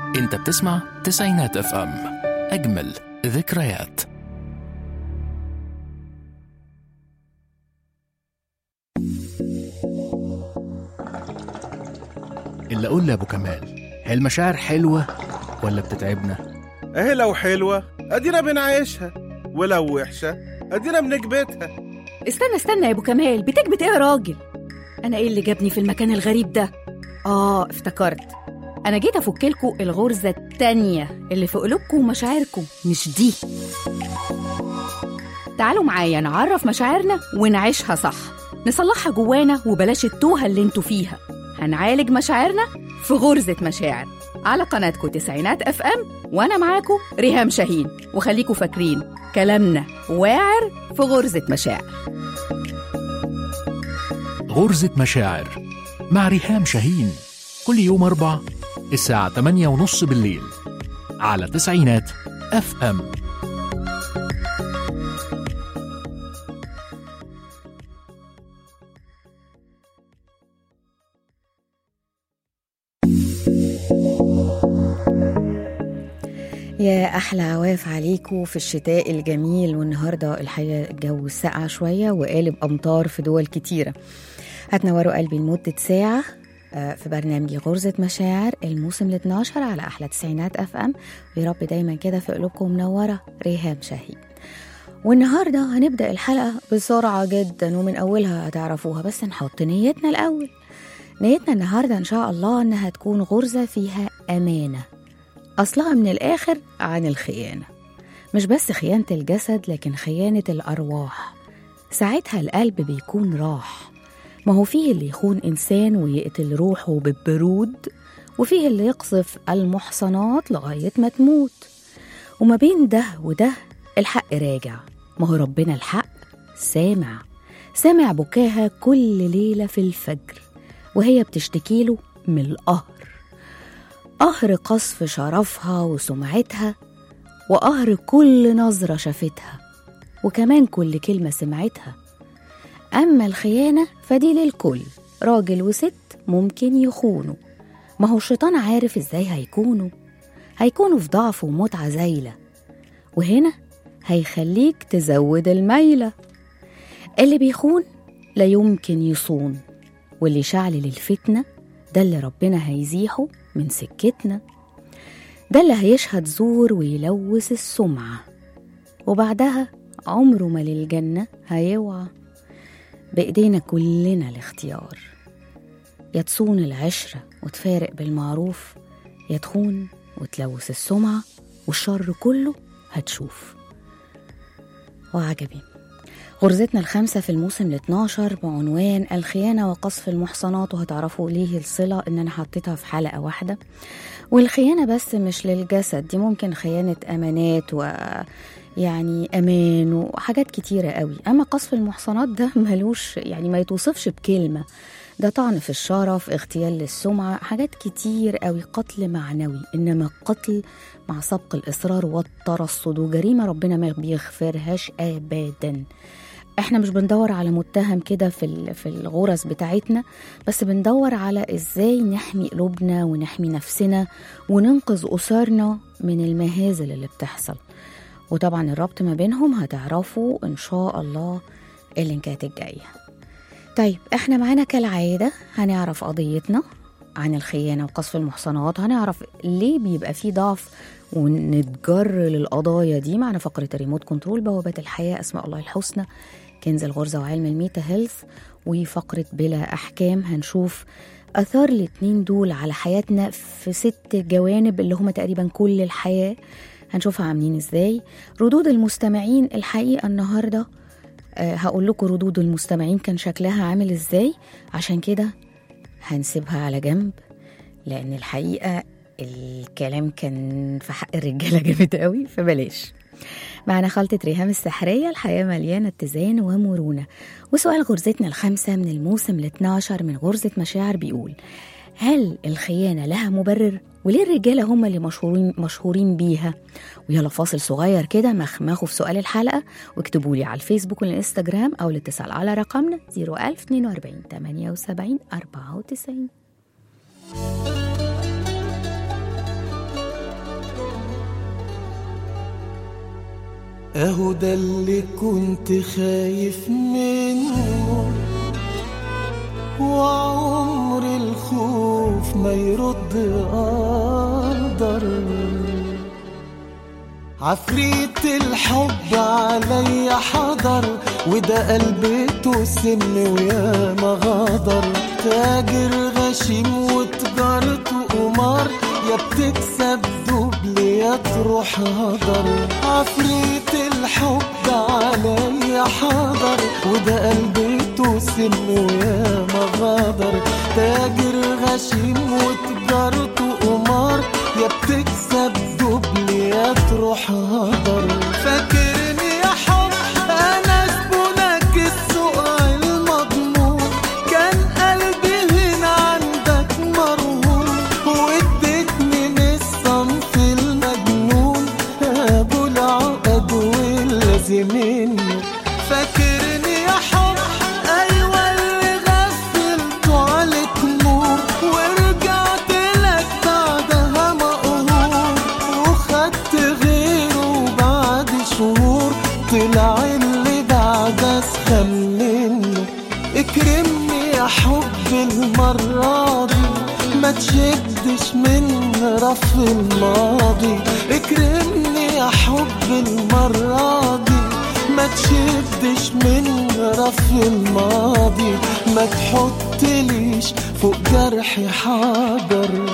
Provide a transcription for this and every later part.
انت بتسمع تسعينات اف ام، اجمل ذكريات. اللي اقول لابو كمال، هي المشاعر حلوه ولا بتتعبنا؟ اهي لو حلوه ادينا بنعيشها، ولو وحشه ادينا بنكبتها. استنى يا ابو كمال، بتكبت ايه يا راجل؟ انا ايه اللي جابني في المكان الغريب ده؟ افتكرت، انا جيت افكلكوا الغرزه التانية اللي في قلوبكم ومشاعركم، مش دي. تعالوا معايا نعرف مشاعرنا ونعيشها صح، نصلحها جوانا وبلاش التوهه اللي انتوا فيها. هنعالج مشاعرنا في غرزه مشاعر على قناتكم تسعينات اف ام، وانا معاكم ريهام شاهين. وخليكوا فاكرين كلامنا واعر في غرزه مشاعر. غرزة مشاعر مع ريهام شاهين، كل يوم 4 الساعة 8:30 بالليل على تسعينات اف ام. يا أحلى عواف عليكم في الشتاء الجميل. والنهاردة الحقيقة الجو ساقع شوية وقالب أمطار في دول كتيرة. هتنوروا قلبي لمدة ساعة في برنامج غرزة مشاعر الموسم 12 على أحلى تسعينات أف أم. ويا رب دايما كده في قلوبكم منورة ريهام شاهين. والنهاردة هنبدأ الحلقة بسرعة جدا ومن أولها هتعرفوها، بس نحط نيتنا الأول. نيتنا النهاردة إن شاء الله أنها تكون غرزة فيها أمانة، أصلها من الآخر عن الخيانة. مش بس خيانة الجسد، لكن خيانة الأرواح. ساعتها القلب بيكون راح. ما هو فيه اللي يخون إنسان ويقتل روحه بالبرود، وفيه اللي يقصف المحصنات لغاية ما تموت. وما بين ده وده الحق راجع. ما هو ربنا الحق سامع بكاها كل ليلة في الفجر وهي بتشتكيله من القهر. قهر قصف شرفها وسمعتها، وقهر كل نظرة شافتها، وكمان كل كلمة سمعتها. أما الخيانة فدي للكل، راجل وست ممكن يخونوا. ما هو الشيطان عارف إزاي هيكونوا في ضعف ومتعة زايلة، وهنا هيخليك تزود الميلة. اللي بيخون لا يمكن يصون، واللي شعل للفتنة ده اللي ربنا هيزيحه من سكتنا. ده اللي هيشهد زور ويلوث السمعة، وبعدها عمره ما للجنة هيوعى. بإيدينا كلنا الاختيار، يا تصون العشرة وتفارق بالمعروف، يا تخون وتلوث السمعة والشر كله هتشوف. وعجبي غرزتنا الخامسة في الموسم 12 بعنوان الخيانة وقصف المحصنات. وهتعرفوا ليه الصلة إن أنا حطيتها في حلقة واحدة. والخيانة بس مش للجسد، دي ممكن خيانة أمانات ويعني أمان وحاجات كتيرة قوي. أما قصف المحصنات ده ملوش يعني ما يتوصفش بكلمة، ده طعن في الشرف، اغتيال للسمعة، حاجات كتير قوي، قتل معنوي. إنما قتل مع سبق الإصرار والترصد وجريمة ربنا ما بيغفرهاش أبداً. احنا مش بندور على متهم كده في الغرز بتاعتنا، بس بندور على ازاي نحمي قلوبنا ونحمي نفسنا وننقذ أسرنا من المهازل اللي بتحصل. وطبعا الربط ما بينهم هتعرفوا ان شاء الله اللينكات الجاية. طيب احنا معانا كالعادة هنعرف قضيتنا عن الخيانة وقصف المحصنات، هنعرف ليه بيبقى فيه ضعف ونتجر للقضايا دي. معنا فقرة الريموت كنترول، بوابة الحياة، أسماء الله الحسنى، كنز الغرزة وعلم الميتا هيلث، وفقرة بلا أحكام. هنشوف أثار الاتنين دول على حياتنا في 6 جوانب اللي هم تقريبا كل الحياة، هنشوفها عاملين ازاي. ردود المستمعين الحقيقة النهاردة هقول لكم ردود المستمعين كان شكلها عامل ازاي، عشان كده هنسيبها على جنب، لأن الحقيقة الكلام كان في حق الرجالة جامد قوي، فبلاش. معنا خلطة ريهام السحرية، الحياة مليانة اتزان ومرونة. وسؤال غرزتنا الخامسة من الموسم 12 من غرزة مشاعر بيقول: هل الخيانة لها مبرر؟ وليه الرجالة هم اللي مشهورين بيها؟ ويلا فاصل صغير كده مخمخوا في سؤال الحلقة، واكتبوا لي على الفيسبوك والانستجرام أو الاتصال على رقمنا 01042 78 94. اهو ده اللي كنت خايف منه، وعمر الخوف ما يرد قدر. عفريت الحب عليا حضر، وده قلبته سم ويا ما غدر. تاجر غشيم وتجارته قمار، يا بتكسب دبل يا تروح هدر. عفريت الحب عليا حضر، وده قلبته سم ويا ما غدر. تاجر غشيم وتجارته قمار، يا بتكسب دبل يا تروح هدر. فاكرني يا حب انا زبونك السوق المضمون، كان قلبي هنا عندك مرهون، واديتني من الصنف المجنون ابو العقد والذي منه. فاكرني يا حب ايوه اللي غفلته عليك نور، ورجعت لك بعدها مقهور، وخدت غيره بعد شهور، طلع اللي بعد اسخن منه. اكرمني يا حب المرة دي، ما تشدش من رف الماضي. اكرمني يا حب المرة دي، ما تشدش من رف الماضي. ما تحطليش فوق جرحي حجر.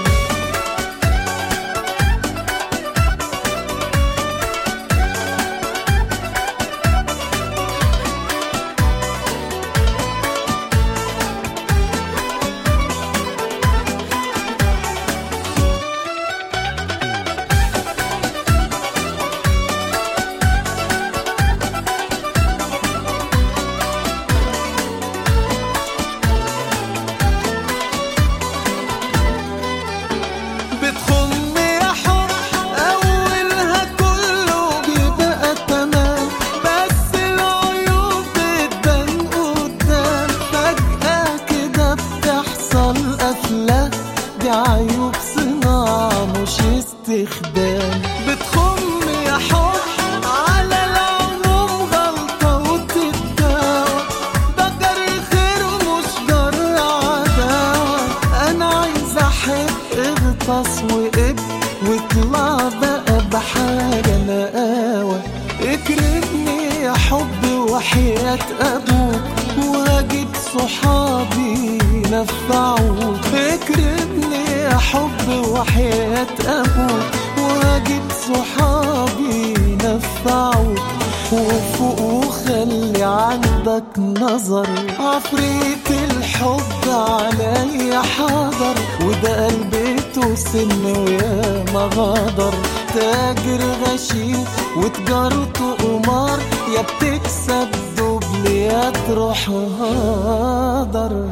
بتخم يا حب على العموم غلطة وتتداوى، ده جري خير ومش جرى عداوة. أنا عايز أحب اغطس وقب، واطلع بقى بحاجة نقاوة. اكرمني يا حب وحياة أبوك، وهجيب صحابي نفعوك. اكرمني يا حب وحياة أبوك، وهجيب صحابي نفعوك. وفوق وخلي عندك نظر. عفريت الحب عليا حضر، وده قلبته سن ويا ما غدر. تاجر غشيم وتجارته قمار، يا بتكسب دبل يا تروح هدر.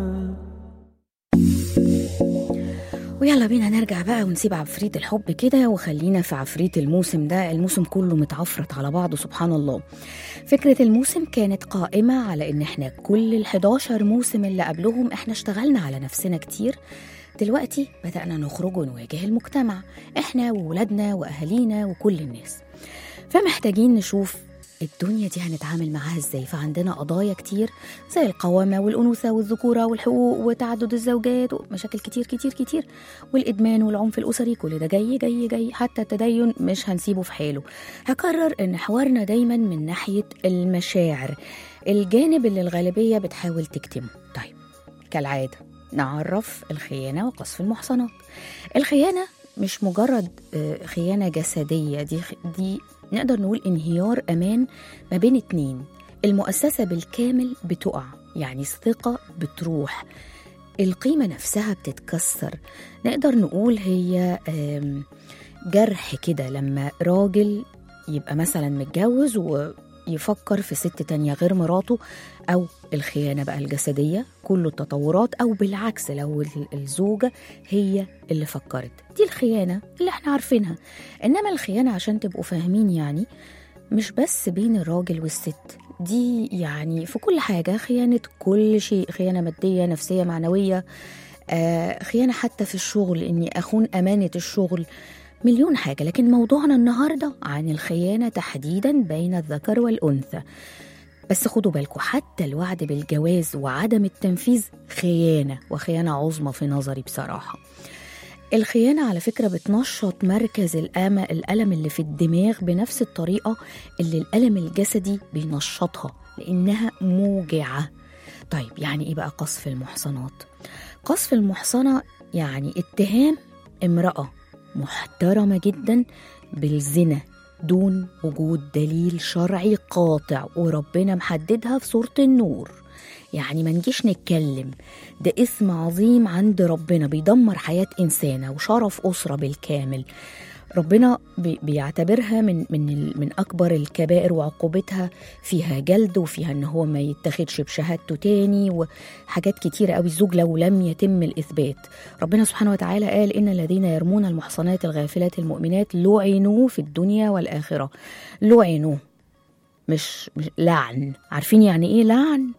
ويلا بينا نرجع بقى ونسيب عفريت الحب كده، وخلينا في عفريت الموسم ده. الموسم كله متعفرت على بعضه سبحان الله. فكرة الموسم كانت قائمة على ان احنا كل ال11 موسم اللي قبلهم احنا اشتغلنا على نفسنا كتير. دلوقتي بدأنا نخرج ونواجه المجتمع، احنا وولادنا واهالينا وكل الناس. فمحتاجين نشوف الدنيا دي هنتعامل معاها ازاي. فعندنا قضايا كتير زي القوامة والأنوثة والذكورة والحقوق وتعدد الزوجات ومشاكل كتير كتير كتير، والإدمان والعنف الأسري. كل ده جاي جاي جاي. حتى التدين مش هنسيبه في حاله. هكرر إن حوارنا دايما من ناحية المشاعر، الجانب اللي الغالبية بتحاول تكتمه. طيب كالعادة نعرف الخيانة وقصف المحصنات. الخيانة مش مجرد خيانة جسدية، دي نقدر نقول انهيار أمان ما بين اتنين. المؤسسة بالكامل بتقع، يعني الثقة بتروح، القيمة نفسها بتتكسر. نقدر نقول هي جرح كده لما راجل يبقى مثلا متجوز ويفكر في ست تانية غير مراته، أو الخيانة بقى الجسدية كل التطورات، أو بالعكس لو الزوجة هي اللي فكرت. دي الخيانة اللي احنا عارفينها. إنما الخيانة عشان تبقوا فاهمين يعني مش بس بين الراجل والست، دي يعني في كل حاجة. خيانة كل شيء، خيانة مادية نفسية معنوية، خيانة حتى في الشغل، إني أخون أمانة الشغل. مليون حاجة، لكن موضوعنا النهاردة عن الخيانة تحديدا بين الذكر والأنثى. بس خدوا بالكم، حتى الوعد بالجواز وعدم التنفيذ خيانة، وخيانة عظمى في نظري بصراحة. الخيانة على فكرة بتنشط مركز الألم اللي في الدماغ بنفس الطريقة اللي الألم الجسدي بينشطها، لأنها موجعة. طيب يعني إيه بقى قذف المحصنات؟ قذف المحصنة يعني اتهام امرأة محترمة جدا بالزنا دون وجود دليل شرعي قاطع وربنا محددها في سورة النور. يعني ما نجيش نتكلم، ده اسم عظيم عند ربنا بيدمر حياة إنسانة وشرف أسرة بالكامل. ربنا بيعتبرها من أكبر الكبائر، وعقوبتها فيها جلد، وفيها إن هو ما يتخدش بشهادته تاني، وحاجات كتيرة قوي. الزوج لو لم يتم الإثبات، ربنا سبحانه وتعالى قال إن الذين يرمون المحصنات الغافلات المؤمنات لعنوا في الدنيا والآخرة. لعنوا مش لعن. عارفين يعني إيه لعن؟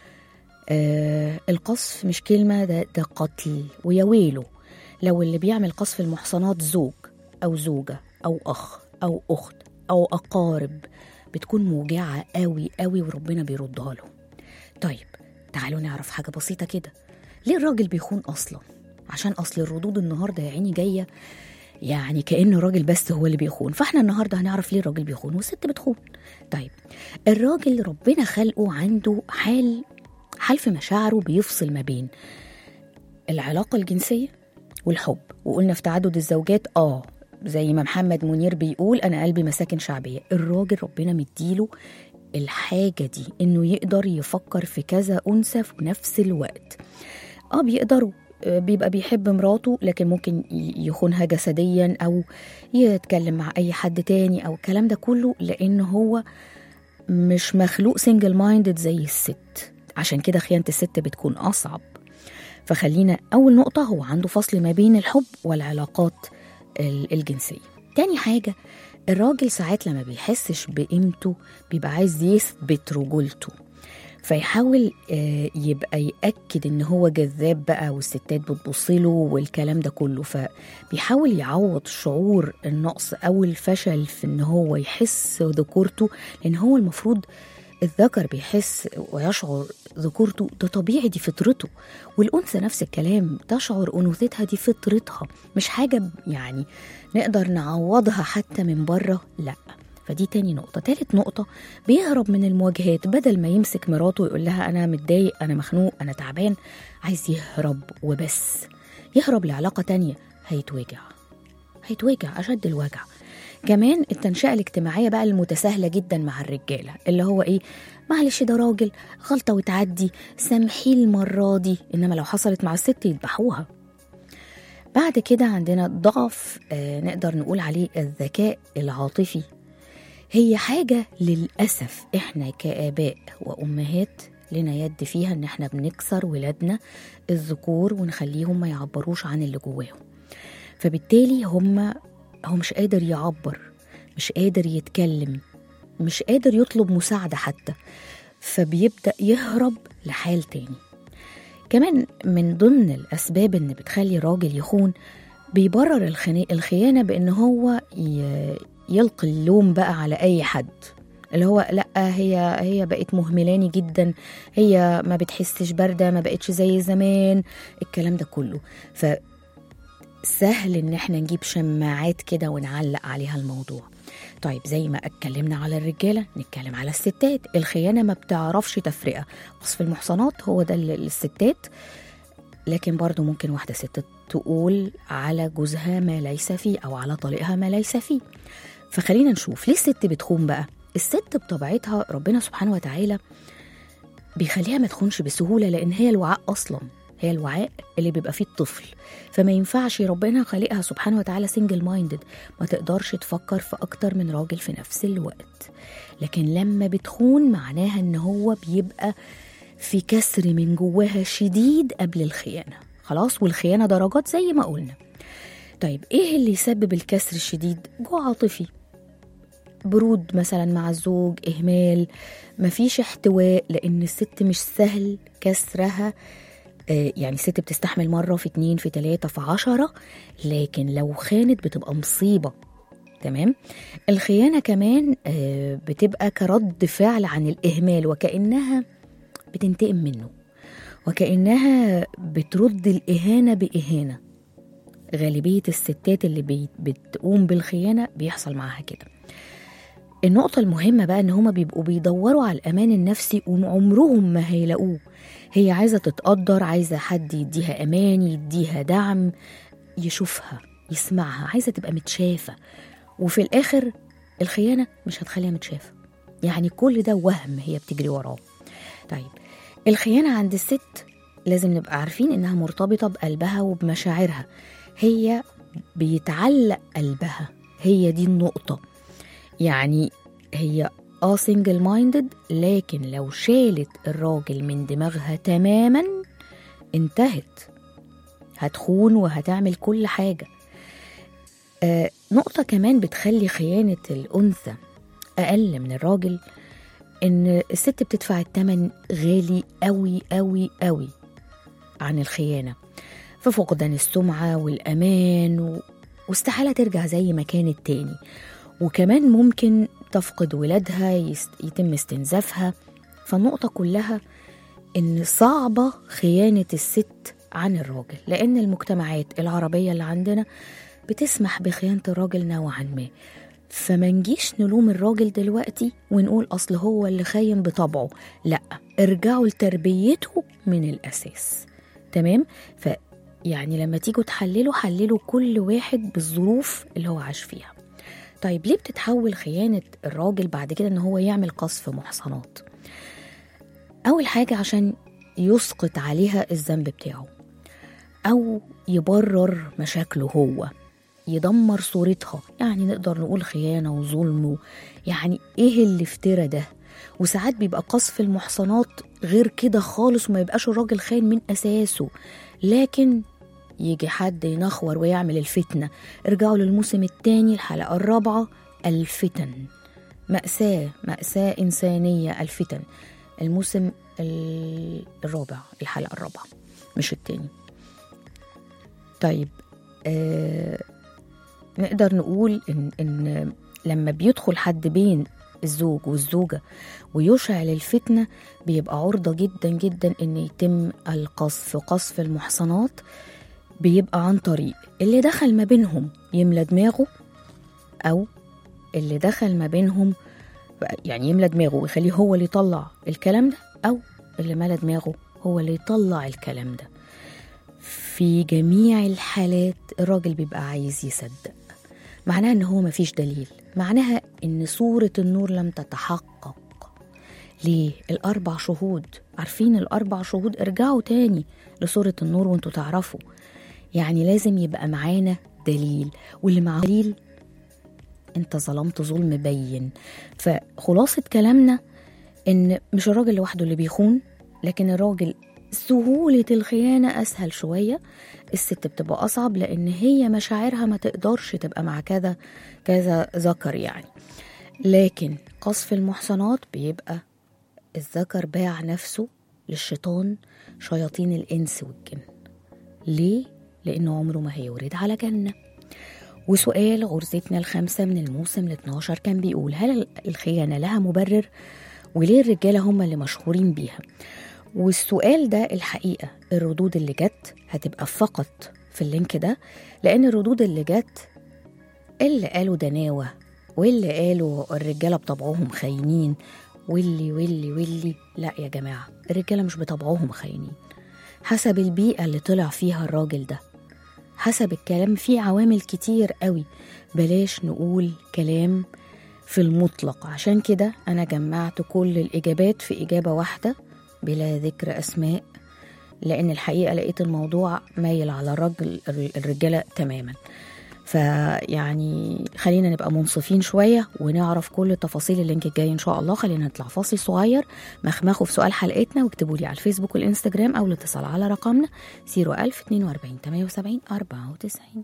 القذف مش كلمة، ده قتل. ويا ويله لو اللي بيعمل قذف المحصنات زوج أو زوجة أو أخ أو أخت أو أقارب، بتكون موجعة قوي قوي وربنا بيردها له. طيب تعالوا نعرف حاجة بسيطة كده، ليه الراجل بيخون أصلا؟ عشان أصل الردود النهاردة يا عيني جاية يعني كأن الراجل بس هو اللي بيخون، فاحنا النهاردة هنعرف ليه الراجل بيخون والست بتخون. طيب الراجل ربنا خلقه عنده حال في مشاعره بيفصل ما بين العلاقة الجنسية والحب. وقلنا في تعدد الزوجات زي ما محمد منير بيقول أنا قلبي مساكن شعبية. الراجل ربنا مديله الحاجة دي إنه يقدر يفكر في كذا أنثى في نفس الوقت. بيقدروا، بيبقى بيحب مراته لكن ممكن يخونها جسديا أو يتكلم مع أي حد تاني أو الكلام ده كله، لأن هو مش مخلوق سنجل مايندد زي الست. عشان كده خيانة الست بتكون أصعب. فخلينا أول نقطة، هو عنده فصل ما بين الحب والعلاقات الجنسية. تاني حاجة، الراجل ساعات لما بيحسش بقيمته بيبقى عايز يثبت رجولته، فيحاول يبقى يأكد إن هو جذاب بقى والستات بتبصله والكلام ده كله، فبيحاول يعوض شعور النقص أو الفشل في إن هو يحس ذكورته، لأن هو المفروض الذكر بيحس ويشعر ذكورته، ده طبيعي، دي فطرته. والأنثى نفس الكلام، تشعر أنوثتها، دي فطرتها، مش حاجة يعني نقدر نعوضها حتى من بره، لا. فدي تاني نقطة. تالت نقطة، بيهرب من المواجهات. بدل ما يمسك مراته ويقول لها أنا متضايق، أنا مخنوق، أنا تعبان، عايز يهرب وبس، يهرب لعلاقة تانية، هيتوجع أشد الوجع. كمان التنشئة الاجتماعية بقى المتساهلة جدا مع الرجالة، اللي هو إيه، معلش ده راجل، غلطة وتعدي، سامحيه المرة دي. إنما لو حصلت مع الست يذبحوها. بعد كده عندنا ضعف نقدر نقول عليه الذكاء العاطفي. هي حاجة للأسف إحنا كآباء وأمهات لنا يد فيها، إن إحنا بنكسر ولادنا الذكور ونخليهم ما يعبروش عن اللي جواهم. فبالتالي هو مش قادر يعبر، مش قادر يتكلم، مش قادر يطلب مساعدة حتى، فبيبدأ يهرب لحال تاني. كمان من ضمن الأسباب إن بتخلي الراجل يخون، بيبرر الخيانة بإن هو يلقي اللوم بقى على أي حد، اللي هو لأ هي بقت مهملاني جدا، هي ما بتحسش باردة، ما بقتش زي زمان، الكلام ده كله. فسهل إن احنا نجيب شماعات كده ونعلق عليها الموضوع. طيب زي ما اتكلمنا على الرجالة نتكلم على الستات. الخيانة ما بتعرفش تفرقة، قصف المحصنات هو ده للستات، لكن برضو ممكن واحدة ست تقول على جوزها ما ليس فيه أو على طليقها ما ليس فيه. فخلينا نشوف ليه الست بتخون بقى. الست بطبيعتها ربنا سبحانه وتعالى بيخليها ما تخونش بسهولة، لأن هي الوعاء أصلا، هي الوعاء اللي بيبقى فيه الطفل. فما ينفعش، ربنا خلقها سبحانه وتعالى سنجل مايندد، ما تقدرش تفكر في أكتر من راجل في نفس الوقت. لكن لما بتخون معناها إن هو بيبقى في كسر من جواها شديد قبل الخيانة، خلاص. والخيانة درجات زي ما قلنا. طيب إيه اللي يسبب الكسر الشديد؟ جوع عاطفي، برود مثلا مع الزوج، إهمال، مفيش احتواء، لأن الست مش سهل كسرها يعني الست بتستحمل مرة في 2 في 3 في 10، لكن لو خانت بتبقى مصيبة. تمام. الخيانة كمان بتبقى كرد فعل عن الإهمال، وكأنها بتنتقم منه، وكأنها بترد الإهانة بإهانة. غالبية الستات اللي بتقوم بالخيانة بيحصل معاها كده. النقطة المهمة بقى إن هما بيبقوا بيدوروا على الأمان النفسي وعمرهم ما هيلاقوه. هي عايزة تتقدر، عايزة حد يديها أمان، يديها دعم، يشوفها، يسمعها، عايزة تبقى متشافة. وفي الآخر الخيانة مش هتخليها متشافة، يعني كل ده وهم هي بتجري وراه. طيب الخيانة عند الست لازم نبقى عارفين إنها مرتبطة بقلبها وبمشاعرها، هي بيتعلق قلبها، هي دي النقطة. يعني هي single minded، لكن لو شالت الراجل من دماغها تماما انتهت، هتخون وهتعمل كل حاجة. نقطة كمان بتخلي خيانة الأنثى أقل من الراجل، إن الست بتدفع الثمن غالي قوي قوي قوي عن الخيانة، في فقدان السمعة والأمان، واستحالة ترجع زي ما كانت تاني. وكمان ممكن تفقد ولادها، يتم استنزافها. فالنقطة كلها إن صعبة خيانة الست عن الراجل، لأن المجتمعات العربية اللي عندنا بتسمح بخيانة الراجل نوعا ما. فما نجيش نلوم الراجل دلوقتي ونقول أصل هو اللي خاين بطبعه، لأ، ارجعوا لتربيته من الأساس. تمام؟ يعني لما تيجوا حللوا كل واحد بالظروف اللي هو عاش فيها. طيب ليه بتتحول خيانة الراجل بعد كده إن هو يعمل قذف محصنات؟ أول حاجة عشان يسقط عليها الذنب بتاعه، أو يبرر مشاكله هو، يدمر صورتها. يعني نقدر نقول خيانة وظلم، يعني إيه اللي افترى ده؟ وساعات بيبقى قذف المحصنات غير كده خالص، وما يبقاش الراجل خاين من أساسه، لكن يجي حد ينخور ويعمل الفتنة. ارجعوا للموسم الثاني الحلقة 4، الفتن. مأساة إنسانية، الفتن. الموسم 4 الحلقة 4 مش الثاني. طيب نقدر نقول إن لما بيدخل حد بين الزوج والزوجة ويشعل الفتنة، بيبقى عرضة جدا جدا إن يتم قذف المحصنات. بيبقى عن طريق اللي دخل ما بينهم يملى دماغه، أو اللي دخل ما بينهم يعني يملى دماغه ويخليه هو اللي يطلع الكلام ده، أو اللي ملى دماغه هو اللي يطلع الكلام ده. في جميع الحالات الراجل بيبقى عايز يصدق، معناها إن هو مفيش دليل، معناها إن صورة النور لم تتحقق. ليه؟ 4 شهود. عارفين 4 شهود؟ ارجعوا تاني لصورة النور وانتوا تعرفوا. يعني لازم يبقى معانا دليل، واللي معاه دليل انت ظلمت ظلم بين. فخلاصة كلامنا ان مش الراجل لوحده اللي بيخون، لكن الراجل سهولة الخيانة أسهل شوية، الست بتبقى أصعب لأن هي مشاعرها ما تقدرش تبقى مع كذا ذكر يعني. لكن قذف المحصنات بيبقى الذكر باع نفسه للشيطان، شياطين الإنس والجن. ليه؟ لأنه عمره ما هيورد على جنة. وسؤال غرزتنا الخامسة من الموسم 12 كان بيقول: هل الخيانة لها مبرر؟ وليه الرجالة هم اللي مشهورين بيها؟ والسؤال ده الحقيقة الردود اللي جت هتبقى فقط في اللينك ده، لأن الردود اللي جت اللي قالوا دناوة، واللي قالوا الرجالة بطبعهم خاينين، واللي لا يا جماعة، الرجالة مش بطبعهم خاينين، حسب البيئة اللي طلع فيها الراجل ده، حسب الكلام. فيه عوامل كتير قوي، بلاش نقول كلام في المطلق. عشان كده أنا جمعت كل الإجابات في إجابة واحدة بلا ذكر أسماء، لأن الحقيقة لقيت الموضوع مايل على الرجالة تماما. فيعني خلينا نبقى منصفين شوية ونعرف كل تفاصيل اللينك الجاي إن شاء الله. خلينا نطلع فاصل صغير، مخمخوا في سؤال حلقتنا واكتبوا لي على الفيسبوك والإنستجرام، أو الاتصال على رقمنا 01042 78 94.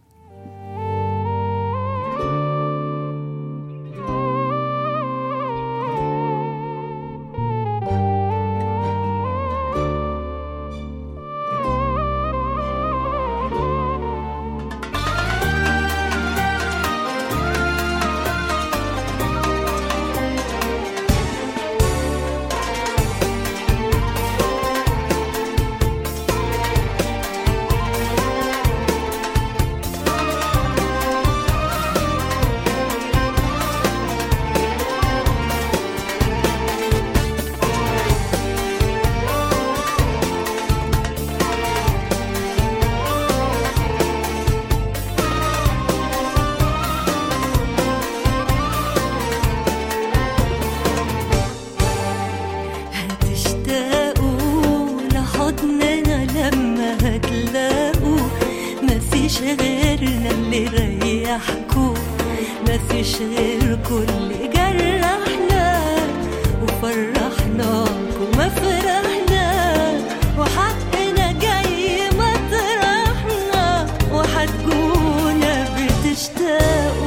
مفيش غيرنا اللي ريحكوا، مفيش غيركوا اللي جرحنا وفرحناكوا ما فرحنا، وحقنا جاي مطرحنا، وحتجونا بتشتاقوا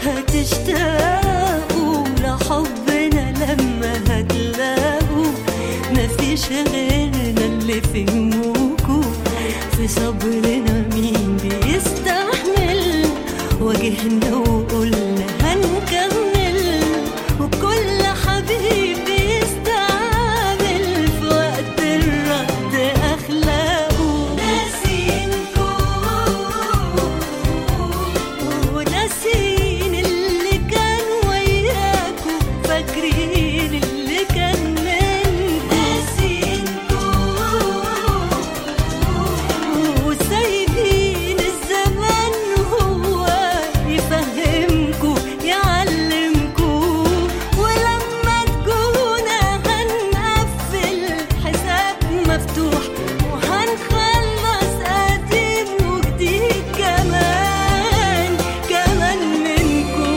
هتشتاقوا لحبنا لما هتلاقوا، مفيش غيرنا اللي فهموكوا، في صبرنا مين بيستحمل، واجهنا وقلنا هنكمل، وكل حبيب بيستعمل في وقت الرد أخلاقه. ناسينكوا وناسين اللي كان وياكوا، فاكرين اللي كان منكوا، ناسينكوا وسايبين الزمن هو يفهمكوا يعلمكوا، ولما تجونا هنقفل حساب مفتوح، وهنخلص قديم وجديد كمان منكوا.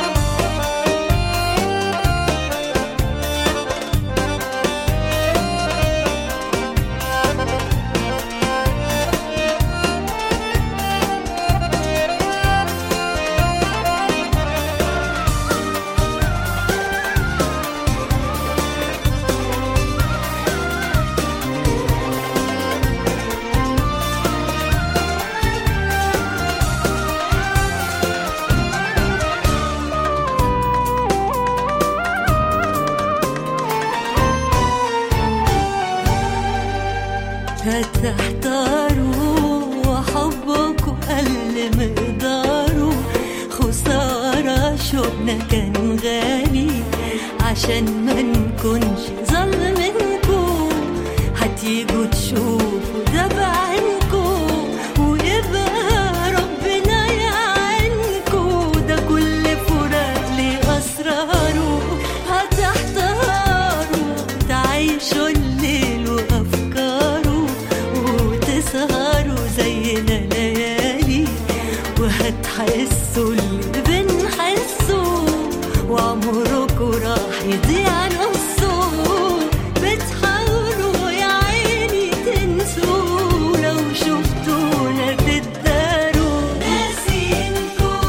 هتحتاروا وحبكوا قل مقداره، خسارة شوقنا كان غالي عشان ما نكونش ظلمنكوا، هتيجوا تشوفوا ده بعينكوا، ويبقى ربنا يعينكوا، ده كل فراق ليه أسراره. هتحتاروا تعيشوا الليل وأفكاره، وتسهروا زينا ليالي، وهتحسوا اللي بنحسه، وعمركوا راح يضيع نصه، بتحاولوا يا عيني تنسوا، لو شفتونا تتداروا. ناسينكوا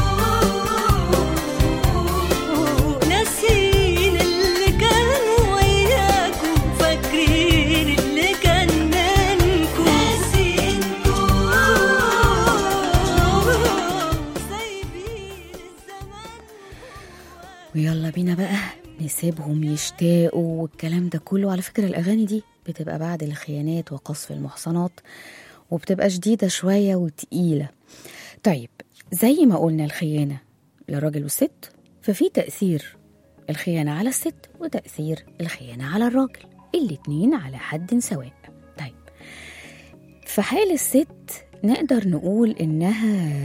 ناسين اللي كان وياكوا، فاكرين اللي كان منكوا، ناسينكوا سايبين الزمان. ويلا بينا بقى نسيبهم يشتاقوا والكلام ده كله. على فكرة الأغاني دي بتبقى بعد الخيانات وقصف المحصنات، وبتبقى شديدة شوية وتقيلة. طيب زي ما قلنا الخيانة للراجل والست، ففي تأثير الخيانة على الست وتأثير الخيانة على الراجل، الاتنين على حد سواء. طيب في حال الست نقدر نقول إنها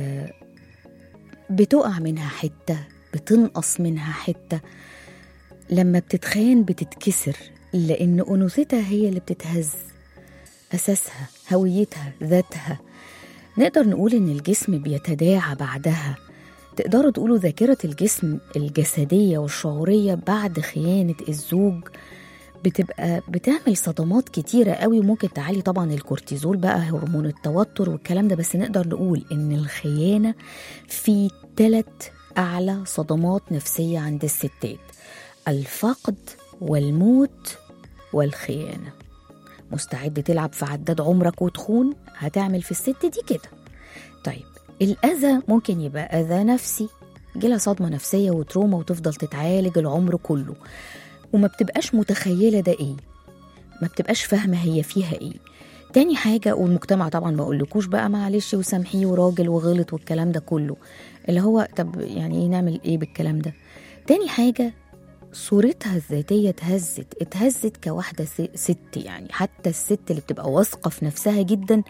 بتقع منها حتة، بتنقص منها حتة، لما بتتخان بتتكسر، لأن أنوثتها هي اللي بتتهز، أساسها هويتها ذاتها. نقدر نقول إن الجسم بيتداعى بعدها. تقدروا تقولوا ذاكرة الجسم الجسدية والشعورية بعد خيانة الزوج بتبقى بتعمل صدمات كتيرة قوي، وممكن تعلي طبعا الكورتيزول بقى، هرمون التوتر والكلام ده. بس نقدر نقول إن الخيانة في 3 أعلى صدمات نفسية عند الستات: الفقد والموت والخيانة. مستعد تلعب في عداد عمرك وتخون؟ هتعمل في الست دي كده. طيب الأذى ممكن يبقى أذى نفسي، جيلها صدمة نفسية وتروما وتفضل تتعالج العمر كله، وما بتبقاش متخيلة ده إيه، ما بتبقاش فاهمة هي فيها إيه. تاني حاجة، والمجتمع طبعا ما أقولكوش بقى معلش وسامحيه وراجل وغلط والكلام ده كله، اللي هو طب يعني إيه نعمل إيه بالكلام ده. تاني حاجة، صورتها الذاتية اتهزت كواحدة ست. يعني حتى الست اللي بتبقى واثقة في نفسها جدا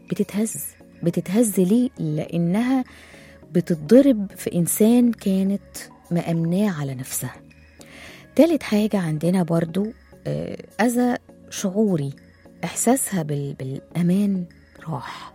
بتتهز ليه؟ لأنها بتتضرب في إنسان كانت مأمناه على نفسها. تالت حاجة عندنا برضو أذى شعوري، إحساسها بالأمان راح،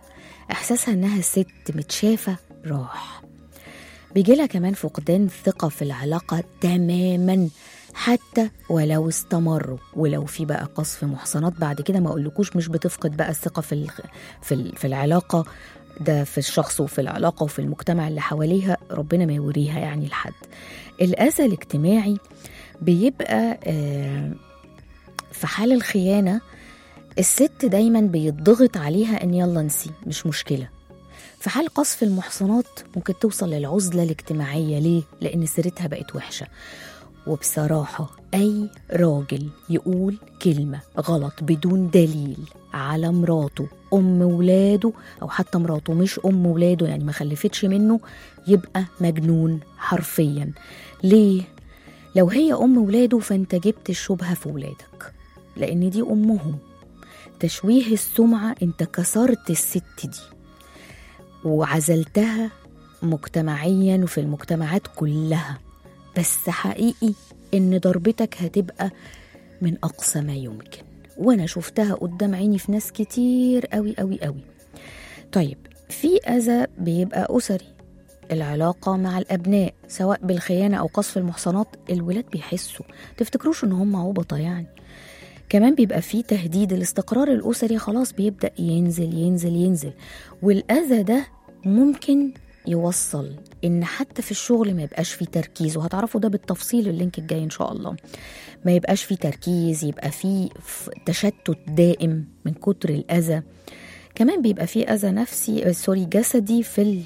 إحساسها إنها ست متشافة راح. بيجيلها كمان فقدان ثقة في العلاقة تماما حتى ولو استمروا، ولو في بقى قصف محصنات بعد كده ما أقولكوش مش بتفقد بقى الثقة في العلاقة ده، في الشخص وفي العلاقة وفي المجتمع اللي حواليها، ربنا ما يوريها يعني لحد. الأذى الاجتماعي بيبقى في حال الخيانة الست دايما بيتضغط عليها ان يلا نسي مش مشكلة. في حال قصف المحصنات ممكن توصل للعزلة الاجتماعية. ليه؟ لأن سيرتها بقت وحشة. وبصراحة أي راجل يقول كلمة غلط بدون دليل على مراته أم ولاده، أو حتى مراته مش أم ولاده يعني ما خلفتش منه، يبقى مجنون حرفيا. ليه؟ لو هي أم ولاده فأنت جبت الشبهة في ولادك، لأن دي أمهم. تشويه السمعة، أنت كسرت الست دي وعزلتها مجتمعيا وفي المجتمعات كلها. بس حقيقي إن ضربتك هتبقى من أقصى ما يمكن، وأنا شفتها قدام عيني في ناس كتير قوي قوي قوي. طيب في أذى بيبقى أسري، العلاقة مع الأبناء سواء بالخيانة أو قصف المحصنات، الولاد بيحسوا، تفتكروش إن هم عبطة يعني. كمان بيبقى فيه تهديد، الاستقرار الأسري خلاص بيبدأ ينزل ينزل ينزل. والأذى ده ممكن يوصل إن حتى في الشغل ما يبقاش فيه تركيز، وهتعرفوا ده بالتفصيل اللينك الجاي إن شاء الله. ما يبقاش فيه تركيز، يبقى فيه تشتت دائم من كتر الأذى. كمان بيبقى فيه أذى نفسي جسدي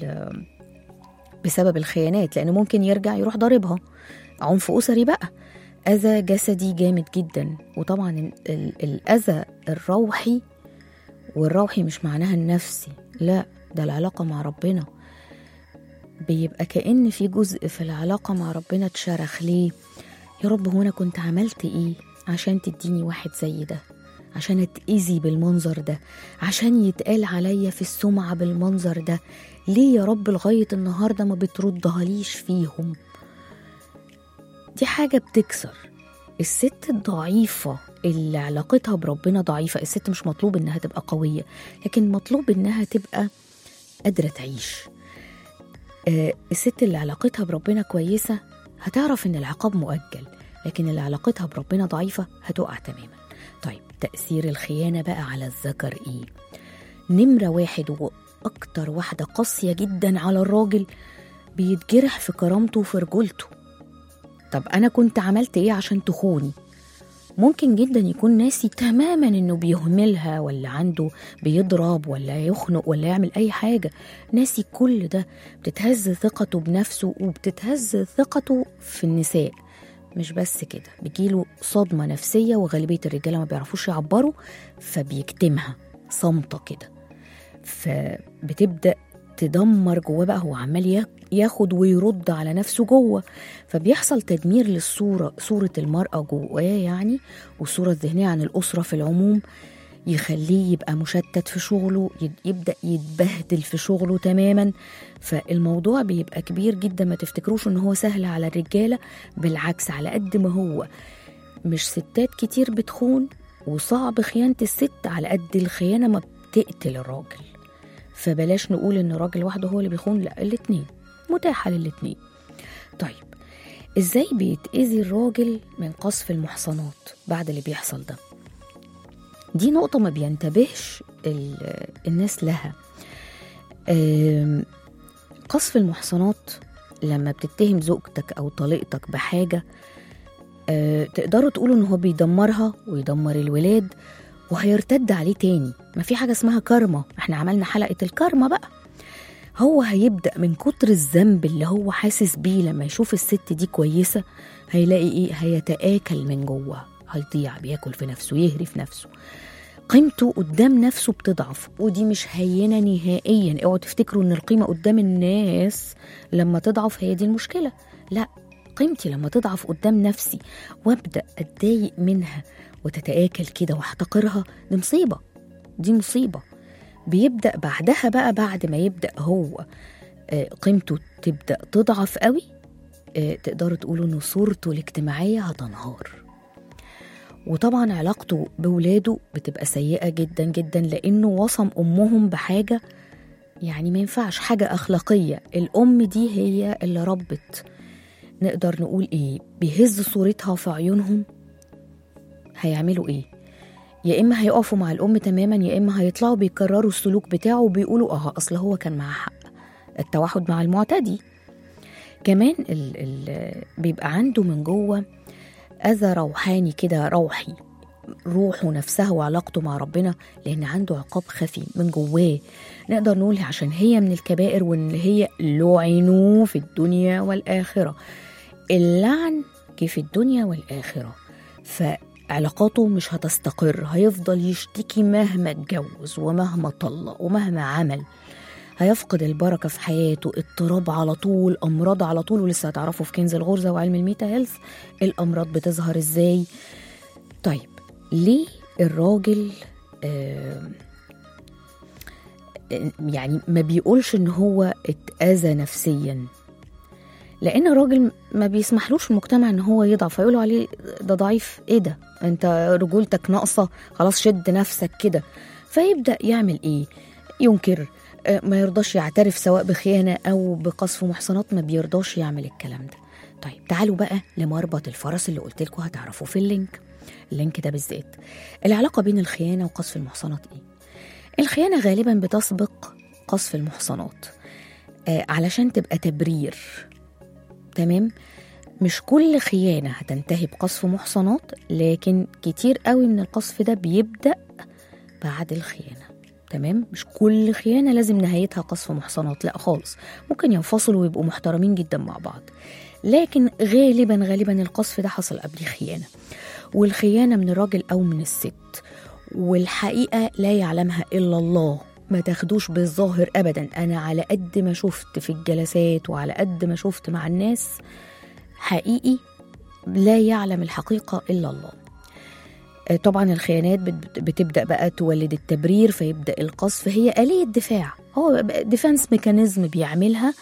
بسبب الخيانات، لأنه ممكن يرجع يروح ضاربها، عنف أسري بقى، أذى جسدي جامد جدا. وطبعا الأذى الروحي، والروحي مش معناها النفسي، لا ده العلاقة مع ربنا. بيبقى كأن في جزء في العلاقة مع ربنا اتشرخ. ليه؟ يا رب هو أنا كنت عملت إيه عشان تديني واحد زي ده، عشان اتأذي بالمنظر ده، عشان يتقال عليا في السمعة بالمنظر ده؟ ليه يا رب لغاية النهاردة ما بتردها ليش فيهم؟ دي حاجة بتكسر الست الضعيفة اللي علاقتها بربنا ضعيفة. الست مش مطلوب إنها تبقى قوية، لكن مطلوب إنها تبقى قادرة تعيش. الست اللي علاقتها بربنا كويسة هتعرف إن العقاب مؤجل، لكن اللي علاقتها بربنا ضعيفة هتقع تماما. طيب تأثير الخيانة بقى على الذكر إيه؟ نمرة 1 وأكتر واحدة قاسية جدا على الراجل، بيتجرح في كرامته وفي رجولته. طب أنا كنت عملت إيه عشان تخوني؟ ممكن جدا يكون ناسي تماما إنه بيهملها، ولا عنده بيضرب ولا يخنق ولا يعمل أي حاجة، ناسي كل ده. بتتهز ثقته بنفسه وبتتهز ثقته في النساء. مش بس كده، بيجيله صدمة نفسية، وغالبية الرجالة ما بيعرفوش يعبروا فبيكتمها صمتة كده، فبتبدأ تدمر جواه بقى، هو عمال ياخد ويرد على نفسه جوه، فبيحصل تدمير للصورة، صورة المرأة جواه يعني، والصورة الذهنية عن الأسرة في العموم، يخليه يبقى مشتت في شغله، يبدأ يتبهدل في شغله تماما. فالموضوع بيبقى كبير جدا. ما تفتكروش ان هو سهل على الرجالة، بالعكس، على قد ما هو مش ستات كتير بتخون وصعب خيانة الست، على قد الخيانة ما بتقتل الراجل. فبلاش نقول ان راجل واحده هو اللي بيخون، لا، الاتنين متاحة للاتنين. طيب ازاي بيتأذي الراجل من قصف المحصنات بعد اللي بيحصل ده؟ دي نقطة ما بينتبهش الناس لها. قصف المحصنات لما بتتهم زوجتك أو طليقتك بحاجة، تقدروا تقولوا إن هو بيدمرها ويدمر الولاد وهيرتد عليه تاني. ما في حاجة اسمها كارما، احنا عملنا حلقة الكارما بقى. هو هيبدأ من كتر الذنب اللي هو حاسس بيه لما يشوف الست دي كويسة، هيلاقي ايه؟ هيتآكل من جوه، هيضيع، بياكل في نفسه، يهري في نفسه، قيمته قدام نفسه بتضعف. ودي مش هينة نهائيا. اوعوا تفتكروا ان القيمة قدام الناس لما تضعف هي دي المشكلة، لا، قيمتي لما تضعف قدام نفسي وابدأ اتضايق منها وتتآكل كده واحتقرها، دي مصيبة، دي مصيبة. بيبدأ بعدها بقى، بعد ما يبدأ هو قيمته تبدأ تضعف قوي، تقدروا تقولوا انه صورته الاجتماعية هتنهار. وطبعا علاقته بولاده بتبقى سيئة جدا جدا، لأنه وصم أمهم بحاجة يعني ما ينفعش حاجة أخلاقية. الأم دي هي اللي ربت، نقدر نقول إيه، بيهز صورتها في عيونهم. هيعملوا إيه؟ يا إما هيقفوا مع الأم تماما، يا إما هيطلعوا بيكرروا السلوك بتاعه وبيقولوا أصل هو كان معاه حق. التوحد مع المعتدي. كمان بيبقى عنده من جوه أذى روحاني كده، روحي، روحه نفسها وعلاقته مع ربنا، لأن عنده عقاب خفي من جواه. نقدر نقول عشان هي من الكبائر، وإن هي لعنوا في الدنيا والآخرة. اللعن جه في الدنيا والآخرة، فعلاقاته مش هتستقر، هيفضل يشتكي مهما اتجوز ومهما طلق ومهما عمل. هيفقد البركة في حياته، اضطراب على طول، أمراض على طول. ولسه هتعرفوا في كنز الغرزة وعلم الميتا هيلث الأمراض بتظهر إزاي. طيب ليه الراجل يعني ما بيقولش إن هو اتأذى نفسيا؟ لأن الراجل ما بيسمحلوش المجتمع إن هو يضعف، فيقولوا عليه ده ضعيف، إيه ده أنت رجولتك ناقصة، خلاص شد نفسك كده. فيبدأ يعمل إيه؟ ينكر، ما يرضاش يعترف سواء بخيانة أو بقذف محصنات، ما بيرضاش يعمل الكلام ده. طيب تعالوا بقى لمربط الفرس اللي قلت لكم هتعرفوه في اللينك ده بالذات. العلاقة بين الخيانة وقذف المحصنات إيه؟ الخيانة غالبا بتسبق قذف المحصنات علشان تبقى تبرير. تمام؟ مش كل خيانة هتنتهي بقذف محصنات، لكن كتير قوي من القذف ده بيبدأ بعد الخيانة. تمام؟ مش كل خيانة لازم نهايتها قذف محصنات، لا خالص، ممكن ينفصلوا ويبقوا محترمين جدا مع بعض. لكن غالبا القذف ده حصل قبل خيانة، والخيانة من الراجل أو من الست، والحقيقة لا يعلمها إلا الله. ما تاخدوش بالظاهر أبدا. أنا على قد ما شفت في الجلسات وعلى قد ما شفت مع الناس، حقيقي لا يعلم الحقيقة إلا الله. طبعا الخيانات بتبدأ بقى تولد التبرير، فيبدأ القذف. هي آلية دفاع، هو ديفنس ميكانيزم بيعملها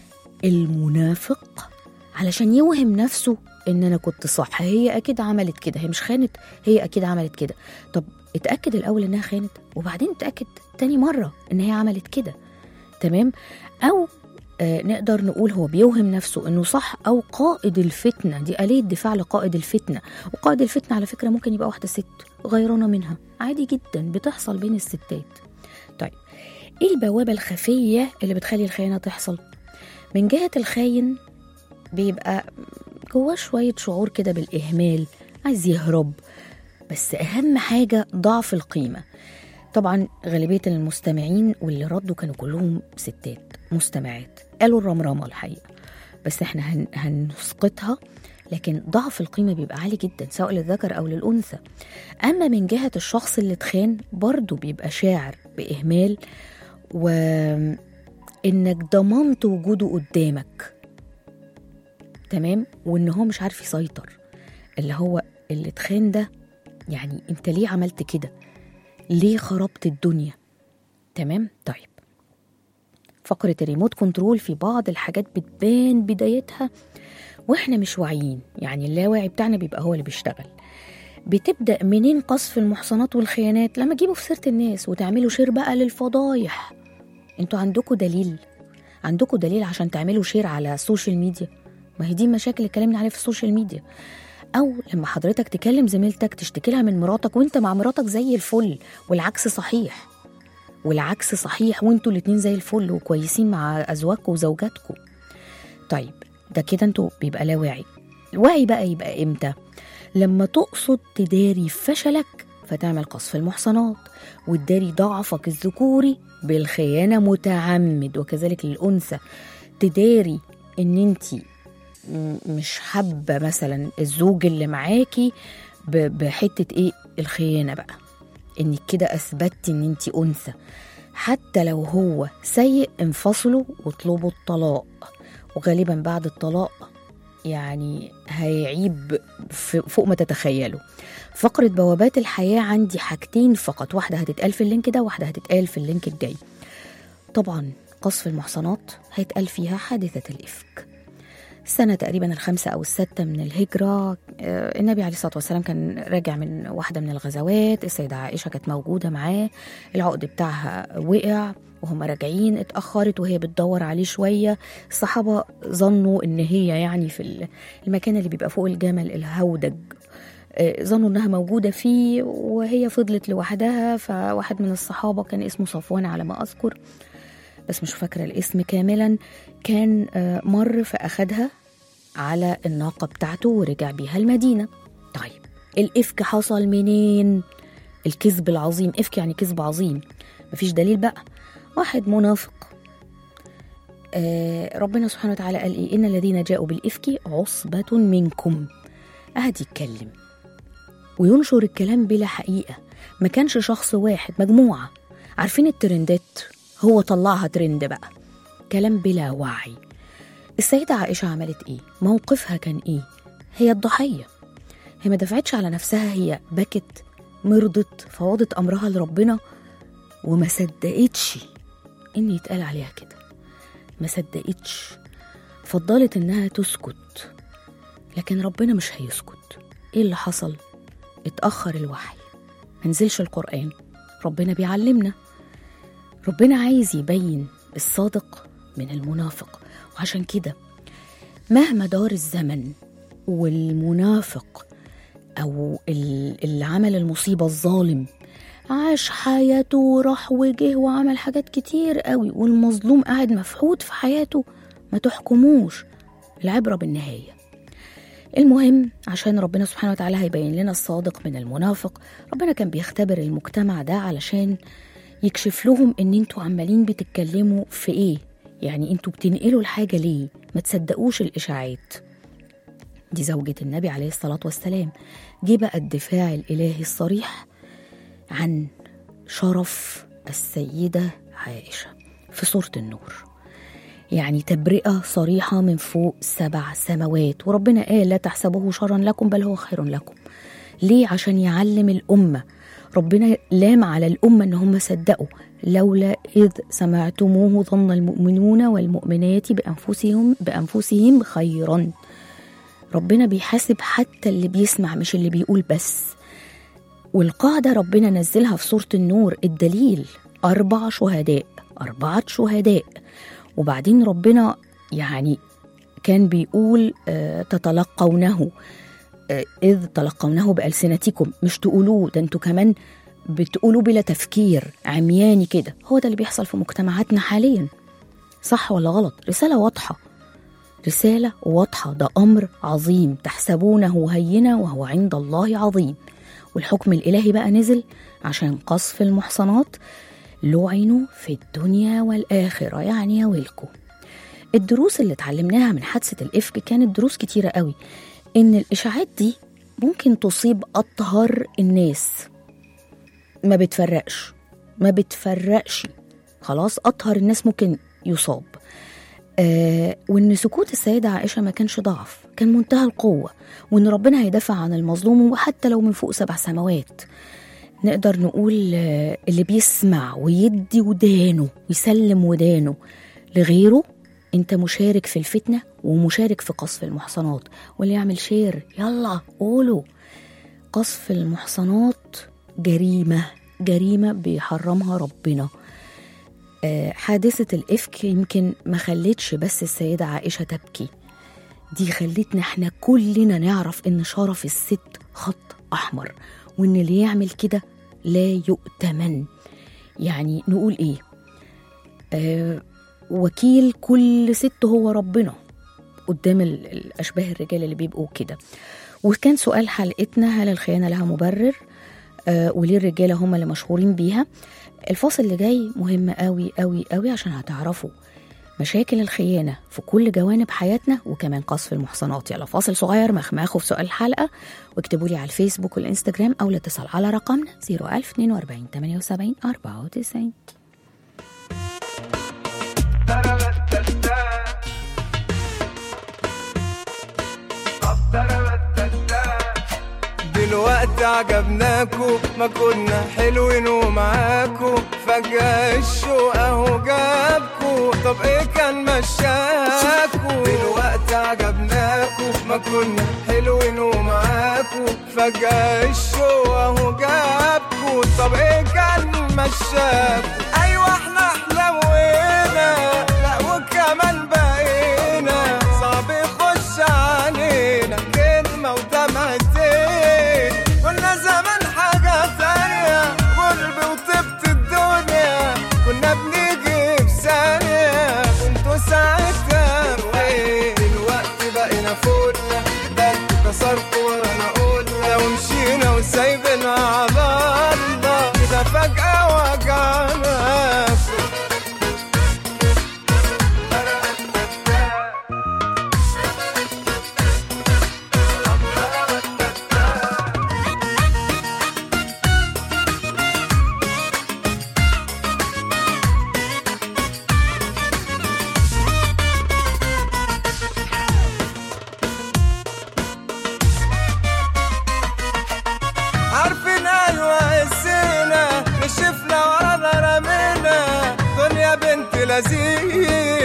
المنافق علشان يوهم نفسه إن أنا كنت صح. هي أكيد عملت كده، هي مش خانت، هي أكيد عملت كده. طب اتأكد الأول إنها خانت، وبعدين اتأكد تاني مرة إن هي عملت كده. تمام؟ أو نقدر نقول هو بيوهم نفسه إنه صح، أو قائد الفتنة. دي آلية دفاع لقائد الفتنة. وقائد الفتنة على فكرة ممكن يبقى واحدة ست غيرانة منها، عادي جدا، بتحصل بين الستات. طيب إيه البوابة الخفية اللي بتخلي الخيانة تحصل؟ من جهة الخاين بيبقى جواه شوية شعور كده بالإهمال، عايز يهرب. بس أهم حاجة ضعف القيمة. طبعا غالبية المستمعين واللي ردوا كانوا كلهم ستات مستمعات، قالوا الرمرامة الحقيقة، بس احنا هنسقطها. لكن ضعف القيمة بيبقى عالي جدا سواء للذكر أو للأنثى. أما من جهة الشخص اللي اتخان برضو بيبقى شاعر بإهمال، وإنك ضمنت وجوده قدامك. تمام؟ وإن هو مش عارف يسيطر، اللي هو اللي اتخان ده يعني انت ليه عملت كده؟ ليه خربت الدنيا؟ تمام؟ طيب فقرة الريموت كنترول في بعض الحاجات بتبان بدايتها واحنا مش واعيين، يعني اللاواعي بتاعنا بيبقى هو اللي بيشتغل. بتبدأ منين قذف المحصنات والخيانات؟ لما تجيبوا في سيرة الناس وتعملوا شير بقى للفضايح. انتوا عندكوا دليل عشان تعملوا شير على السوشيال ميديا؟ ما هي دي مشاكل اللي اتكلمنا عليها في السوشيال ميديا. أو لما حضرتك تكلم زميلتك تشتكي لها من مراتك وانت مع مراتك زي الفل، والعكس صحيح، وانتوا الاتنين زي الفل وكويسين مع أزواجكم وزوجاتكم. طيب ده كده انتوا بيبقى لا واعي. الوعي بقى يبقى امتى؟ لما تقصد تداري فشلك فتعمل قذف المحصنات، وتداري ضعفك الذكوري بالخيانة متعمد، وكذلك للأنثى تداري ان انتي مش حابة مثلا الزوج اللي معاكي بحتة ايه الخيانة بقى، انك كده اثبتي ان انتي انثى. حتى لو هو سيء انفصلوا واطلبوا الطلاق، وغالبا بعد الطلاق يعني هيعيب فوق ما تتخيلوا. فقرة بوابات الحياة عندي حاجتين فقط، واحدة هتتقال في اللينك ده، واحدة هتتقال في اللينك الجاي. طبعا قذف المحصنات هيتقال فيها حادثة الإفك. السنة تقريبا 5 أو 6 من الهجرة، النبي عليه الصلاة والسلام كان راجع من واحدة من الغزوات، السيدة عائشة كانت موجودة معاه، العقد بتاعها وقع، وهم راجعين اتأخرت وهي بتدور عليه شوية. الصحابة ظنوا إن هي يعني في المكان اللي بيبقى فوق الجمل الهودج، ظنوا إنها موجودة فيه وهي فضلت لوحدها. فواحد من الصحابة كان اسمه صفوان على ما أذكر، بس مش فاكرة الاسم كاملا، كان مر فأخدها على الناقة بتاعته ورجع بيها المدينة. طيب الإفك حصل منين؟ الكذب العظيم، إفك يعني كذب عظيم، مفيش دليل بقى. واحد منافق، ربنا سبحانه وتعالى قال إيه؟ إن الذين جاءوا بالإفك عصبة منكم. قعد يتكلم وينشر الكلام بلا حقيقة، ما كانش شخص واحد، مجموعة. عارفين الترندات؟ هو طلعها ترند بقى، كلام بلا وعي. السيدة عائشة عملت إيه؟ موقفها كان إيه؟ هي الضحية، هي ما دفعتش على نفسها، هي بكت، مرضت، فوضت أمرها لربنا وما صدقتش إن يتقال عليها كده، ما صدقتش، فضلت إنها تسكت. لكن ربنا مش هيسكت. إيه اللي حصل؟ اتأخر الوحي، منزلش القرآن. ربنا بيعلمنا، ربنا عايز يبين الصادق من المنافق. وعشان كده مهما دار الزمن والمنافق أو اللي عمل المصيبة الظالم عاش حياته وراح وجه وعمل حاجات كتير قوي، والمظلوم قاعد مفحوط في حياته، ما تحكموش، العبرة بالنهاية. المهم عشان ربنا سبحانه وتعالى هيبين لنا الصادق من المنافق، ربنا كان بيختبر المجتمع ده علشان يكشف لهم ان انتوا عمالين بتتكلموا في ايه، يعني انتوا بتنقلوا الحاجة ليه، ما تصدقوش الإشاعات. دي زوجة النبي عليه الصلاة والسلام. جه بقى الدفاع الإلهي الصريح عن شرف السيدة عائشة في سورة النور، يعني تبرئة صريحة من فوق 7 سماوات. وربنا قال لا تحسبوه شرا لكم بل هو خير لكم. ليه؟ عشان يعلم الأمة. ربنا لام على الأمة إن هم صدقوا، لولا إذ سمعتموه ظن المؤمنون والمؤمنات بأنفسهم خيرا. ربنا بيحاسب حتى اللي بيسمع مش اللي بيقول بس. والقاعدة ربنا نزلها في سورة النور، الدليل 4 شهداء. وبعدين ربنا يعني كان بيقول تتلقونه إذ تلقونه بألسنتكم، مش تقولوه ده انتوا كمان بتقولوا بلا تفكير عمياني كده. هو ده اللي بيحصل في مجتمعاتنا حاليا، صح ولا غلط؟ رسالة واضحة، ده أمر عظيم تحسبونه هينا وهو عند الله عظيم. والحكم الإلهي بقى نزل عشان قصف المحصنات لعنوا في الدنيا والآخرة. يعني يا ويلكم. الدروس اللي اتعلمناها من حادثة الإفك كانت دروس كتيرة قوي، إن الإشاعات دي ممكن تصيب أطهر الناس، ما بتفرقش خلاص، أطهر الناس ممكن يصاب. وإن سكوت السيدة عائشة ما كانش ضعف، كان منتهى القوة، وإن ربنا هيدافع عن المظلوم وحتى لو من فوق 7 سماوات. نقدر نقول اللي بيسمع ويدي ودانه ويسلم ودانه لغيره، انت مشارك في الفتنة ومشارك في قصف المحصنات. واللي يعمل شير يلا قولوا، قصف المحصنات جريمة بيحرمها ربنا. حادثة الإفك يمكن ما خلتش بس السيدة عائشة تبكي، دي خلتنا احنا كلنا نعرف ان شرف الست خط أحمر، وان اللي يعمل كده لا يؤتمن. يعني نقول ايه؟ وكيل كل ست هو ربنا قدام الأشباه الرجال اللي بيبقوا كده. وكان سؤال حلقتنا، هل الخيانة لها مبرر؟ وليه الرجالة هم اللي مشهورين بيها؟ الفاصل اللي جاي مهم قوي قوي قوي عشان هتعرفوا مشاكل الخيانة في كل جوانب حياتنا، وكمان قصف المحصنات. يلا فاصل صغير مخماخه في سؤال الحلقة، واكتبوا لي على الفيسبوك والإنستجرام أو الاتصال على رقمنا 01042 78 94. دلوقتي عجبناكو، ما كنا حلوين ومعاكو، فجأة الشوق اهو جابكو، طب ايه كان مشاكو؟ دلوقتي عجبناكو، ما كنا حلوين ومعاكو، فجأة الشوق اهو جابكو، طب ايه كان مشاكو؟ ايوه احنا احلى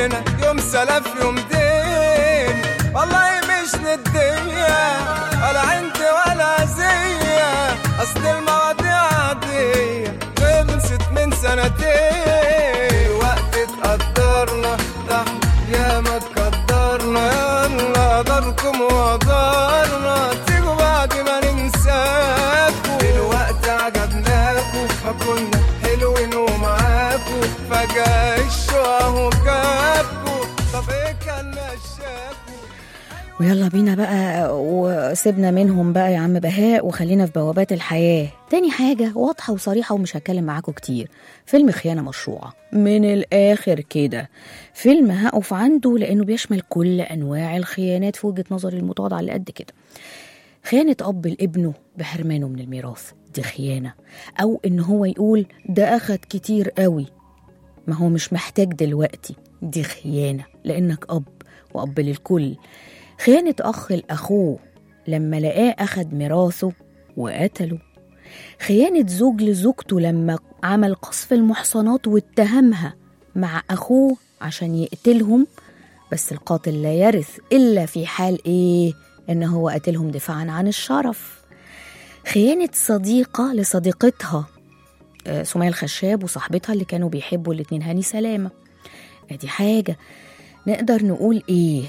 بينا يوم سلف يوم دين، والله مش ندية ولا عندي ولا زية، أصل المواضيع عادية خلصت من سنتين، وقت تقدرنا تحت يا ما تقدرنا، يلا داركم وقدرنا تيجوا بعد ما ننساكوا، الوقت عجبناكوا ما كنا حلوين ومعاكوا، فجأة الشقا اهو جابكوا، طب ايه كان مشاكوا. ويلا بينا بقى وسيبنا منهم بقى يا عم بهاء وخلينا في بوابات الحياة. تاني حاجة واضحة وصريحة ومش هتكلم معاكم كتير، فيلم خيانة مشروعة من الآخر كده، فيلم هقف عنده لأنه بيشمل كل أنواع الخيانات في وجهة نظري المتواضعة اللي قد كده. خيانة أب لابنه بحرمانه من الميراث دي خيانة، أو إن هو يقول ده أخد كتير قوي ما هو مش محتاج دلوقتي، دي خيانة لأنك أب وأب للكل. خيانة أخ لأخوه لما لقاه أخد ميراثه وقتله. خيانة زوج لزوجته لما عمل قصف المحصنات واتهمها مع أخوه عشان يقتلهم، بس القاتل لا يرث إلا في حال إيه؟ إن هو قتلهم دفاعا عن الشرف. خيانة صديقة لصديقتها سمية الخشاب وصاحبتها اللي كانوا بيحبوا الاتنين هاني سلامة. دي حاجة نقدر نقول إيه؟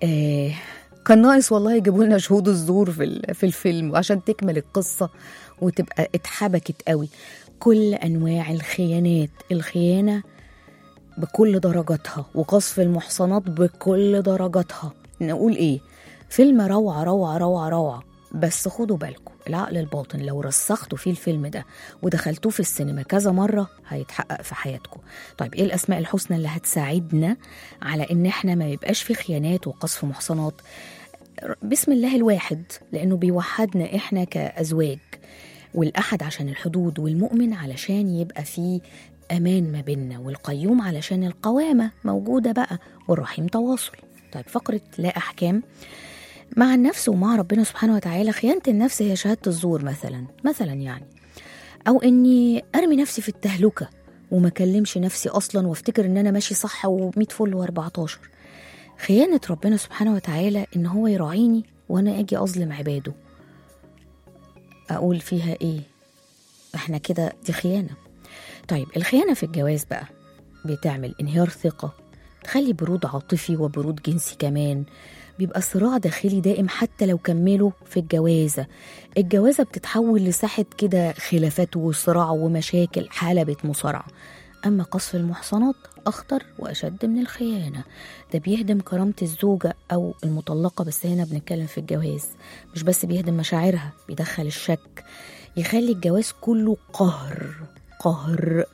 كان ناقص والله يجيبوا لنا شهود الزور في الفيلم وعشان تكمل القصة وتبقى اتحبكت قوي. كل أنواع الخيانات، الخيانة بكل درجاتها وقصف المحصنات بكل درجاتها. نقول إيه؟ فيلم روعة روعة روعة روعة، بس خدوا بالكم العقل الباطن لو رسختوا فيه الفيلم ده ودخلتوه في السينما كذا مرة هيتحقق في حياتكم. طيب ايه الأسماء الحسنى اللي هتساعدنا على ان احنا ما يبقاش في خيانات وقصف محصنات؟ بسم الله الواحد لأنه بيوحدنا احنا كأزواج، والأحد عشان الحدود، والمؤمن علشان يبقى فيه أمان ما بيننا، والقيوم علشان القوامة موجودة بقى، والرحيم تواصل. طيب فقرة لا أحكام مع النفس ومع ربنا سبحانه وتعالى. خيانة النفس هي شهادة الزور مثلا يعني، أو إني أرمي نفسي في التهلكة وما كلمش نفسي أصلا وافتكر إن أنا ماشي صح و100 فل و14. خيانة ربنا سبحانه وتعالى إن هو يراعيني وأنا أجي أظلم عباده، أقول فيها إيه؟ إحنا كده دي خيانة. طيب الخيانة في الجواز بقى بتعمل انهيار ثقة، تخلي برود عاطفي وبرود جنسي كمان، بيبقى صراع داخلي دائم حتى لو كملوا في الجوازة بتتحول لساحة كده خلافات وصراع ومشاكل، حلبة مصارعة. أما قصف المحصنات أخطر وأشد من الخيانة، ده بيهدم كرامة الزوجة أو المطلقة، بس هنا بنتكلم في الجواز، مش بس بيهدم مشاعرها، بيدخل الشك، يخلي الجواز كله قهر.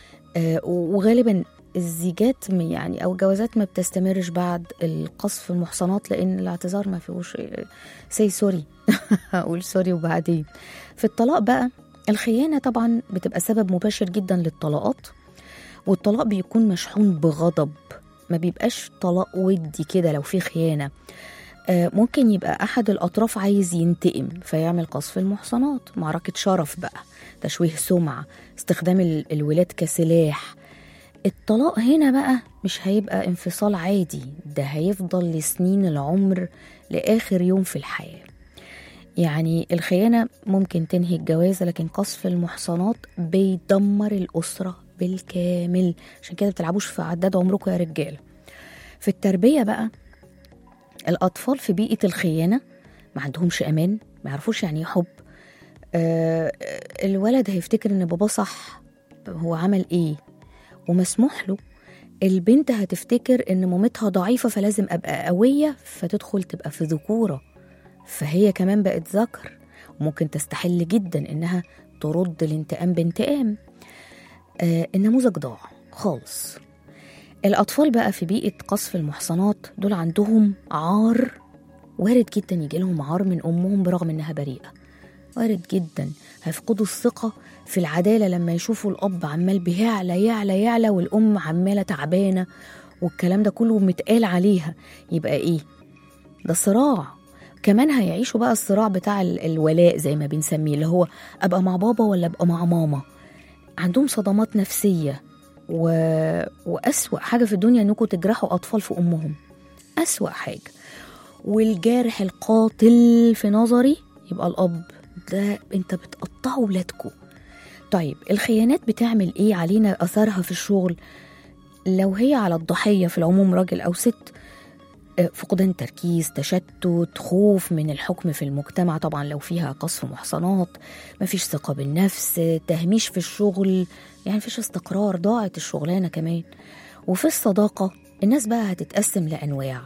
وغالبا الزيجات يعني أو الجوازات ما بتستمرش بعد القصف المحصنات لأن الاعتذار ما فيهوش سي سوري أقول سوري. وبعدين في الطلاق بقى الخيانة طبعا بتبقى سبب مباشر جدا للطلاقات، والطلاق بيكون مشحون بغضب، ما بيبقاش طلاق ودي كده. لو في خيانة ممكن يبقى أحد الأطراف عايز ينتقم فيعمل قصف المحصنات، معركة شرف بقى، تشويه سمعة، استخدام الولاد كسلاح. الطلاق هنا بقى مش هيبقى انفصال عادي، ده هيفضل لسنين العمر لآخر يوم في الحياة. يعني الخيانة ممكن تنهي الجوازة، لكن قصف المحصنات بيدمر الأسرة بالكامل. عشان كده بتلعبوش في عداد عمركم يا رجال. في التربية بقى الأطفال في بيئة الخيانة ما عندهمش أمان، ما يعرفوش يعني ايه حب. الولد هيفتكر ان بابا صح، هو عمل ايه ومسموح له. البنت هتفتكر ان مامتها ضعيفة فلازم ابقى قوية، فتدخل تبقى في ذكورة، فهي كمان بقت ذكر، وممكن تستحل جدا انها ترد الانتقام بانتقام. النموذج ضاع خالص. الأطفال بقى في بيئة قصف المحصنات دول عندهم عار، وارد جدا يجي لهم عار من أمهم برغم إنها بريئة، وارد جدا هيفقدوا الثقة في العدالة لما يشوفوا الأب عمال بيعلى يعلى يعلى والأم عمالة تعبانة والكلام ده كله متقال عليها. يبقى إيه ده؟ صراع. كمان هيعيشوا بقى الصراع بتاع الولاء زي ما بنسميه، اللي هو أبقى مع بابا ولا أبقى مع ماما. عندهم صدمات نفسية وأسوأ حاجة في الدنيا إنكم تجرحوا أطفال في أمهم، أسوأ حاجة. والجارح القاتل في نظري يبقى الأب، ده أنت بتقطعوا ولادكم. طيب الخيانات بتعمل إيه علينا أثرها في الشغل؟ لو هي على الضحية في العموم راجل أو ست، فقدان تركيز، تشتت، خوف من الحكم في المجتمع، طبعا لو فيها قذف محصنات، مفيش ثقة بالنفس، تهميش في الشغل، يعني مفيش استقرار، ضاعت الشغلانة كمان. وفي الصداقة الناس بقى هتتقسم لأنواع.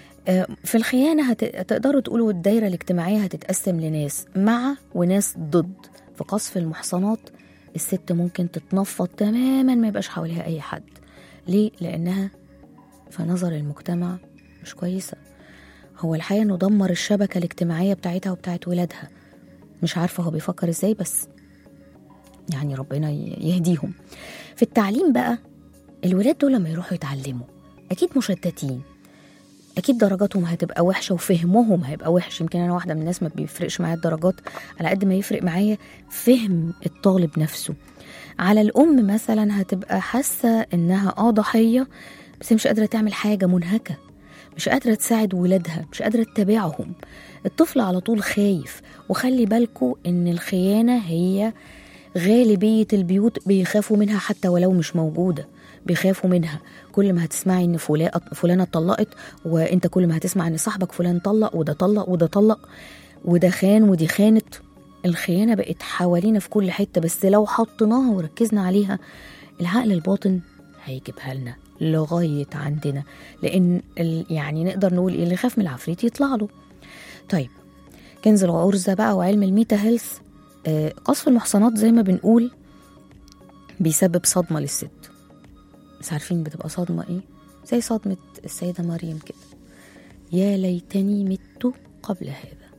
في الخيانة تقدروا تقولوا الدايرة الاجتماعية هتتقسم لناس مع وناس ضد. في قذف المحصنات الست ممكن تتنفض تماما، ما يبقاش حواليها أي حد. ليه؟ لأنها في نظر المجتمع مش كويسة. هو الحقيقة انه دمر الشبكة الاجتماعية بتاعتها وبتاعت ولادها. مش عارفة هو بيفكر ازاي، بس يعني ربنا يهديهم. في التعليم بقى، الولاد دول لما يروحوا يتعلموا اكيد مشتتين، اكيد درجاتهم هتبقى وحشة وفهمهم هيبقى وحش. يمكن انا واحدة من الناس ما بيفرقش معايا الدرجات على قد ما يفرق معايا فهم الطالب نفسه. على الام مثلا هتبقى حاسة انها ضحية، بس مش قادرة تعمل حاجة، منهكة، مش قادرة تساعد ولادها، مش قادرة تتابعهم. الطفل على طول خايف. وخلي بالكوا ان الخيانة هي غالبية البيوت بيخافوا منها، حتى ولو مش موجودة بيخافوا منها. كل ما هتسمعي ان فلانة طلقت، وانت كل ما هتسمع ان صاحبك فلان طلق وده طلق وده طلق وده خان ودي خانت. الخيانة بقت حوالينا في كل حتة، بس لو حطيناها وركزنا عليها العقل الباطن هيجيبها لنا لغاية عندنا. لأن يعني نقدر نقول اللي خاف من العفريت يطلع له. طيب كنز العرزة بقى وعلم الميتا هيلث، قذف المحصنات زي ما بنقول بيسبب صدمة للست. بس عارفين بتبقى صدمة ايه؟ زي صدمة السيدة مريم كده، يا ليتني مت قبل هذا.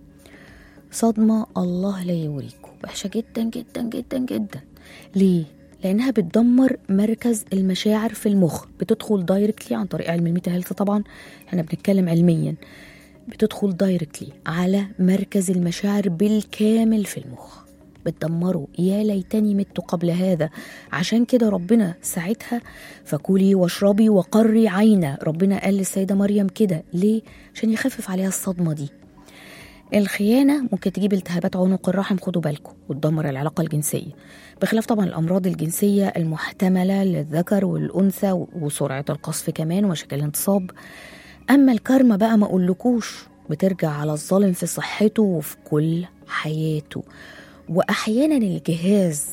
صدمة الله لا يوريكم، وحشة جدا جدا جدا جدا. ليه؟ لأنها بتدمر مركز المشاعر في المخ، بتدخل دايركتلي عن طريق علم الميتا هيلث. طبعا احنا بنتكلم علميا، بتدخل دايركتلي على مركز المشاعر بالكامل في المخ، بتدمره. يا ليتني مت قبل هذا. عشان كده ربنا ساعتها فكلي واشربي وقري عينا، ربنا قال للسيدة مريم كده. ليه؟ عشان يخفف عليها الصدمة دي. الخيانة ممكن تجيب التهابات عنق الرحم، خدوا بالكم، وتدمر العلاقة الجنسية، بخلاف طبعا الأمراض الجنسية المحتملة للذكر والأنثى وسرعة القذف كمان ومشاكل الانتصاب. أما الكارما بقى ما أقولكوش، بترجع على الظالم في صحته وفي كل حياته. وأحيانا الجهاز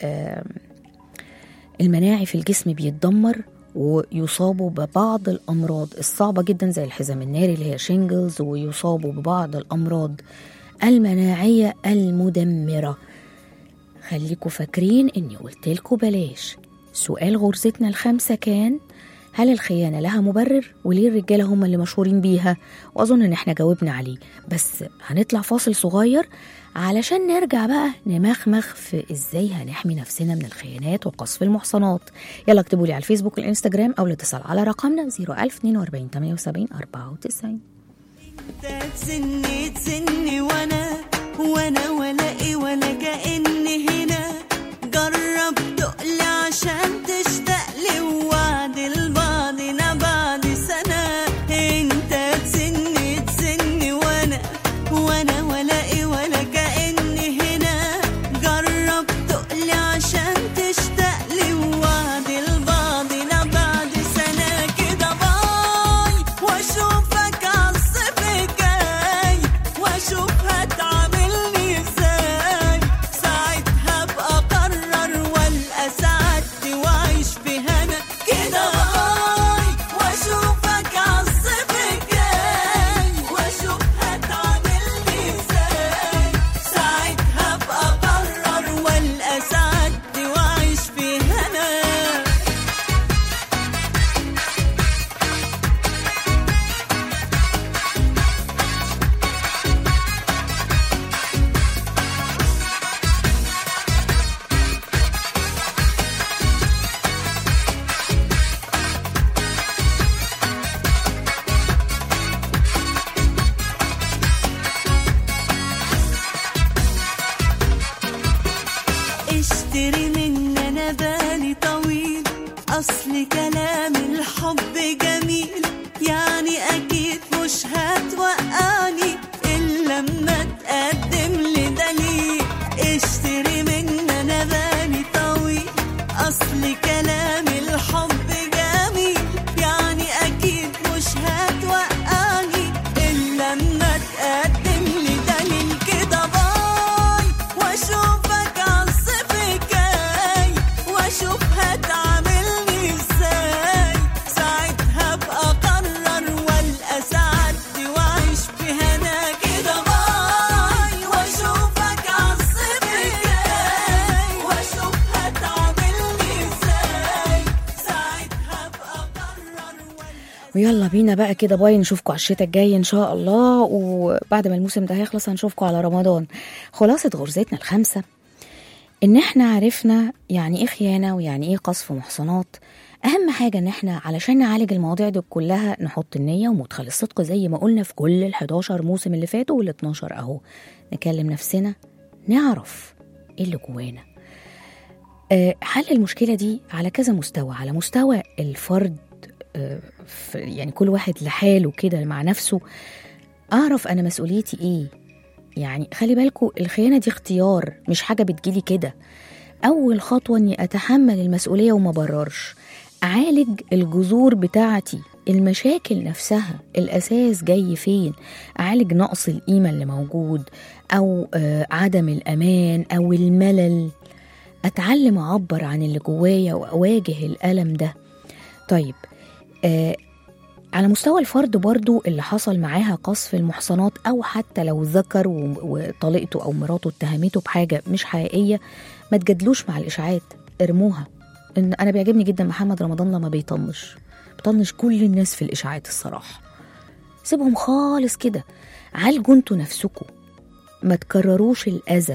المناعي في الجسم بيتدمر ويصابوا ببعض الأمراض الصعبة جدا زي الحزام الناري اللي هي شينجلز، ويصابوا ببعض الأمراض المناعية المدمرة. خليكوا فاكرين إني قلتلكوا بلاش. سؤال غرزتنا الخامسة كان: هل الخيانة لها مبرر؟ وليه الرجالة هم اللي مشهورين بيها؟ وأظن إن احنا جاوبنا عليه، بس هنطلع فاصل صغير علشان نرجع بقى نمخمخ في إزاي هنحمي نفسنا من الخيانات وقذف المحصنات. يلا اكتبوا لي على الفيسبوك والإنستجرام أو الاتصال على رقمنا 01042 78 94. تسني وانا ولا ايه ولا كأني هنا. جرب تقلي عشان تشتاق لي، ووعد لبعضنا بعد سنة. انت تسني وانا ولا ايه ولا كأني هنا. جرب تقلي عشان تشتاق لي، ووعد لبعضنا بعد سنة. كده باي واشوفك عالصيف جاي، واشوف هتعاملني ازاي. ساعتها ابقى اقرر والقى سعادتي واعيش جميل، يعني أكيد مش هتوقعني إلا لما تقدم لي دليل. اشتري من أنا بالي طويل، أصل كلام الحب جميل، يعني أكيد مش هتوقعني إلا لما تقدم لي دليل. كده باي وأشوفك عالصيف جاي، وأشوف هتعاملني إزاي، ساعتها أبقى أقرر وألقى سعادتي وأعيش في هنا. كده باي وأشوفك عالصيف جاي، وأشوف هتعاملني إزاي، ساعتها أبقى أقرر وألقى. ويلا بينا بقى كده باي، نشوفكم على الشتاء الجاي ان شاء الله، وبعد ما الموسم ده هيخلص هنشوفكم على رمضان. خلاصة غرزتنا الخامسة ان احنا عرفنا يعني ايه خيانة ويعني ايه قذف محصنات. اهم حاجة ان احنا علشان نعالج المواضيع دي كلها نحط النية ومدخل الصدق زي ما قلنا في كل ال11 موسم اللي فاتوا وال12 اهو. نكلم نفسنا، نعرف ايه اللي جوانا. حل المشكلة دي على كذا مستوى، على مستوى الفرد، يعني كل واحد لحاله كده مع نفسه، أعرف أنا مسؤوليتي إيه. يعني خلي بالكوا الخيانة دي اختيار، مش حاجة بتجيلي كده. أول خطوة إني أتحمل المسؤولية وما بررش، أعالج الجذور بتاعتي، المشاكل نفسها، الأساس جاي فين، أعالج نقص القيمة اللي موجود، أو عدم الأمان أو الملل. أتعلم أعبر عن اللي جوايا وأواجه الألم ده. طيب على مستوى الفرد برضو اللي حصل معاها قذف المحصنات، أو حتى لو ذكر وطليقته أو مراته اتهمته بحاجة مش حقيقية، ما تجادلوش مع الإشاعات، ارموها. إن أنا بيعجبني جدا محمد رمضان لما بيطنش كل الناس في الإشاعات الصراحة. سيبهم خالص كده، عالجوا انتوا نفسكوا، ما تكرروش الأذى.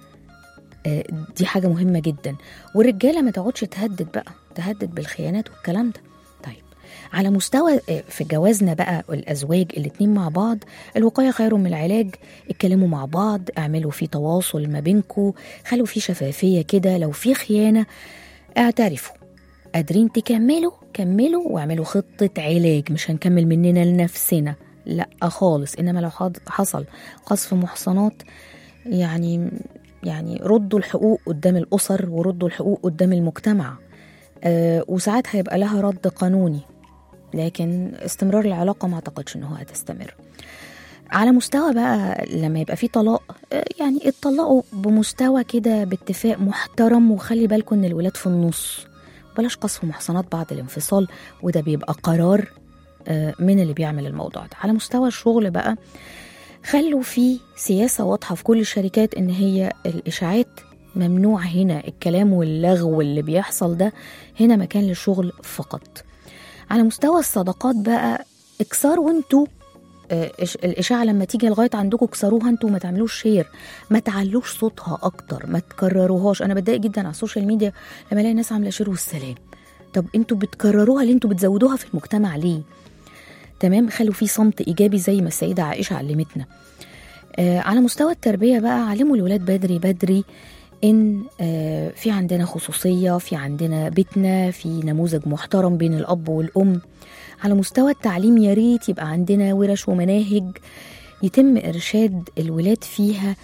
دي حاجة مهمة جدا. والرجالة ما تقعدش تهدد بالخيانات والكلام ده. على مستوى في جوازنا بقى الأزواج الاتنين مع بعض، الوقاية خير من العلاج. اتكلموا مع بعض، اعملوا في تواصل ما بينكوا، خلوا في شفافية كده. لو في خيانة اعترفوا، قادرين كملوا واعملوا خطة علاج. مش هنكمل مننا لنفسنا، لا خالص. إنما لو حصل قذف محصنات، يعني ردوا الحقوق قدام الأسر وردوا الحقوق قدام المجتمع. وساعات هيبقى لها رد قانوني، لكن استمرار العلاقة ما اعتقدش انه هتستمر. على مستوى بقى لما يبقى فيه طلاق، يعني اتطلقوا بمستوى كده باتفاق محترم، وخلي بالكم ان الولاد في النص. بلاش قذف محصنات بعد الانفصال، وده بيبقى قرار من اللي بيعمل الموضوع ده. على مستوى الشغل بقى، خلوا فيه سياسة واضحة في كل الشركات ان هي الإشاعات ممنوع. هنا الكلام واللغو اللي بيحصل ده هنا مكان للشغل فقط. على مستوى الصداقات بقى، اكسروا انتوا الإشاعة لما تيجي لغاية عندكم، اكسروها انتوا، ما تعملوش شير، ما تعلوش صوتها أكتر، ما تكرروهاش. أنا بتضايق جدا على السوشيال ميديا لما الاقي ناس عاملة شير والسلام. طب انتوا بتكرروها ليه؟ انتوا بتزودوها في المجتمع ليه؟ تمام، خلوا فيه صمت إيجابي زي ما السيدة عائشة علمتنا. على مستوى التربية بقى، علموا الولاد بدري إن في عندنا خصوصية، في عندنا بيتنا، في نموذج محترم بين الأب والأم. على مستوى التعليم يا ريت يبقى عندنا ورش ومناهج يتم إرشاد الولاد فيها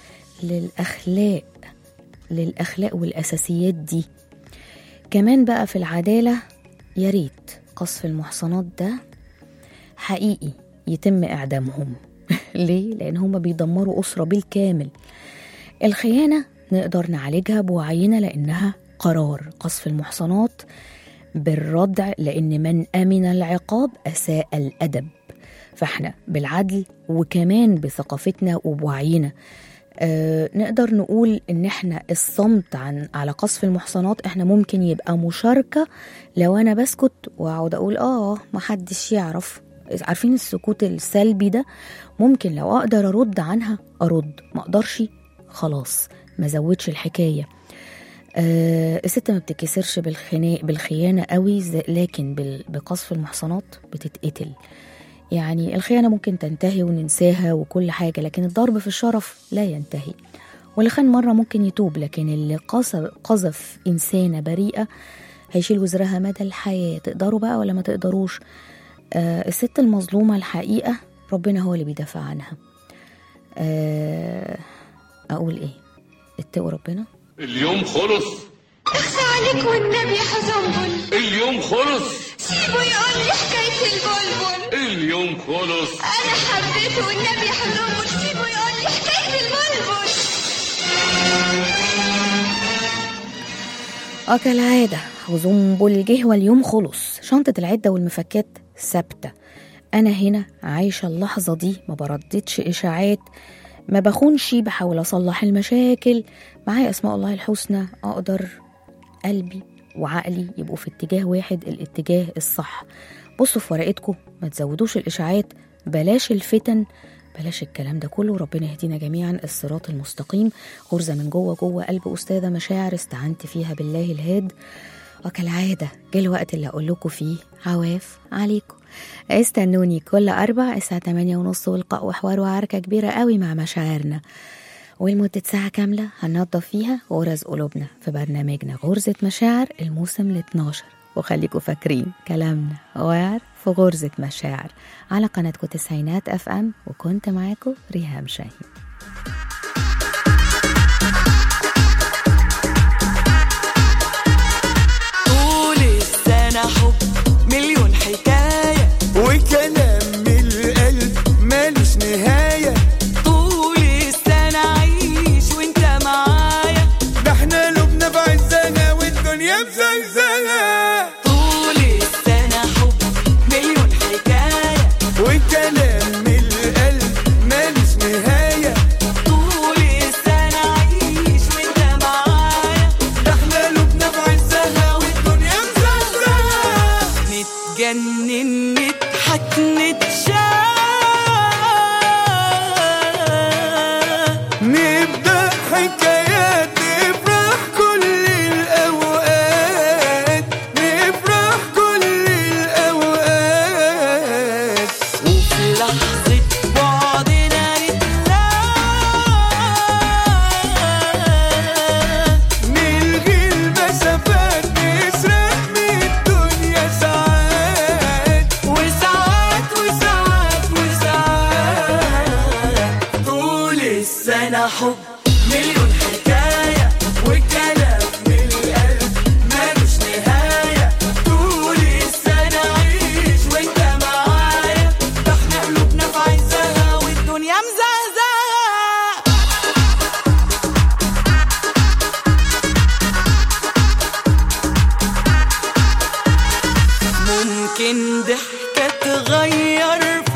للأخلاق والأساسيات دي. كمان بقى في العدالة، يا ريت قذف المحصنات ده حقيقي يتم إعدامهم. ليه؟ لأن هم بيدمروا أسرة بالكامل. الخيانة نقدر نعالجها بوعينا لأنها قرار. قذف المحصنات بالردع، لأن من أمن العقاب أساء الأدب. فإحنا بالعدل وكمان بثقافتنا وبوعينا نقدر نقول إن إحنا الصمت على قذف المحصنات إحنا ممكن يبقى مشاركة. لو أنا بسكت وأقعد أقول محدش يعرف، عارفين السكوت السلبي ده، ممكن لو أقدر أرد عنها أرد، ما أقدرش خلاص ما زودش الحكاية. الست ما بتكسرش بالخيانة قوي، لكن بقذف المحصنات بتتقتل. يعني الخيانة ممكن تنتهي وننساها وكل حاجة، لكن الضرب في الشرف لا ينتهي. واللي خان مرة ممكن يتوب، لكن اللي قذف إنسانة بريئة هيشيل وزرها مدى الحياة. تقدروا بقى ولا ما تقدروش؟ الست المظلومة الحقيقة ربنا هو اللي بيدافع عنها. أقول إيه؟ اتقوا ربنا. اليوم خلص. اخفى عليك والنبي حزنبل. اليوم خلص. سيبه يقول لي حكاية البلبل. اليوم خلص. أنا حبيته والنبي حزنبل. سيبه يقول لي حكاية البلبل. كالعادة وزنبل جه واليوم خلص. شنطة العدة والمفكات ثابتة. أنا هنا عايشة اللحظة دي، ما برددش إشاعات، ما بخونش، بحاول أصلح المشاكل. معايا أسماء الله الحسنى، أقدر قلبي وعقلي يبقوا في اتجاه واحد، الاتجاه الصح. بصوا في ورقتكم، ما تزودوش الإشاعات، بلاش الفتن، بلاش الكلام ده كله. ربنا يهدينا جميعا الصراط المستقيم. غرزة من جوه قلب أستاذة مشاعر استعنت فيها بالله الهاد. وكالعادة جه الوقت اللي أقول لكم فيه عواف عليكم. استنوني كل أربع الساعة 8:30 ولقاء وحوار وعركة كبيرة قوي مع مشاعرنا، ولمدة ساعة كاملة هننضف فيها غرز قلوبنا في برنامجنا غرزة مشاعر الموسم 12. وخليكم فاكرين كلامنا وعر في غرزة مشاعر على قناتكم تسعينات FM. وكنت معاكم ريهام شاهين. طول السنة حب مليون حكاية وكلام من القلب مالوش نهاية. طول السنة عيش وانت معايا، ده احنا قلوبنا بعزها والدنيا بزلزلها. طول السنة حب مليون حكاية وكلام من القلب مالوش نهاية. طول السنة عيش وانت معايا، ده احنا قلوبنا بعزها والدنيا بزلزلها. نتجنن نضحك نتشاف، نبدأ حكايات نفرح كل الأوقات، نفرح كل الأوقات. وفي لحظة بعدنا نتلاقى، نلغي المسافات نسرق من الدنيا ساعات وساعات وساعات وساعات. طول السنة حب مليون حكاية وكلام من القلب مالوش نهاية. طول السنة عيش وانت معايا، ده احنا قلوبنا في عزها والدنيا مزهزهة. ممكن ضحكة تغير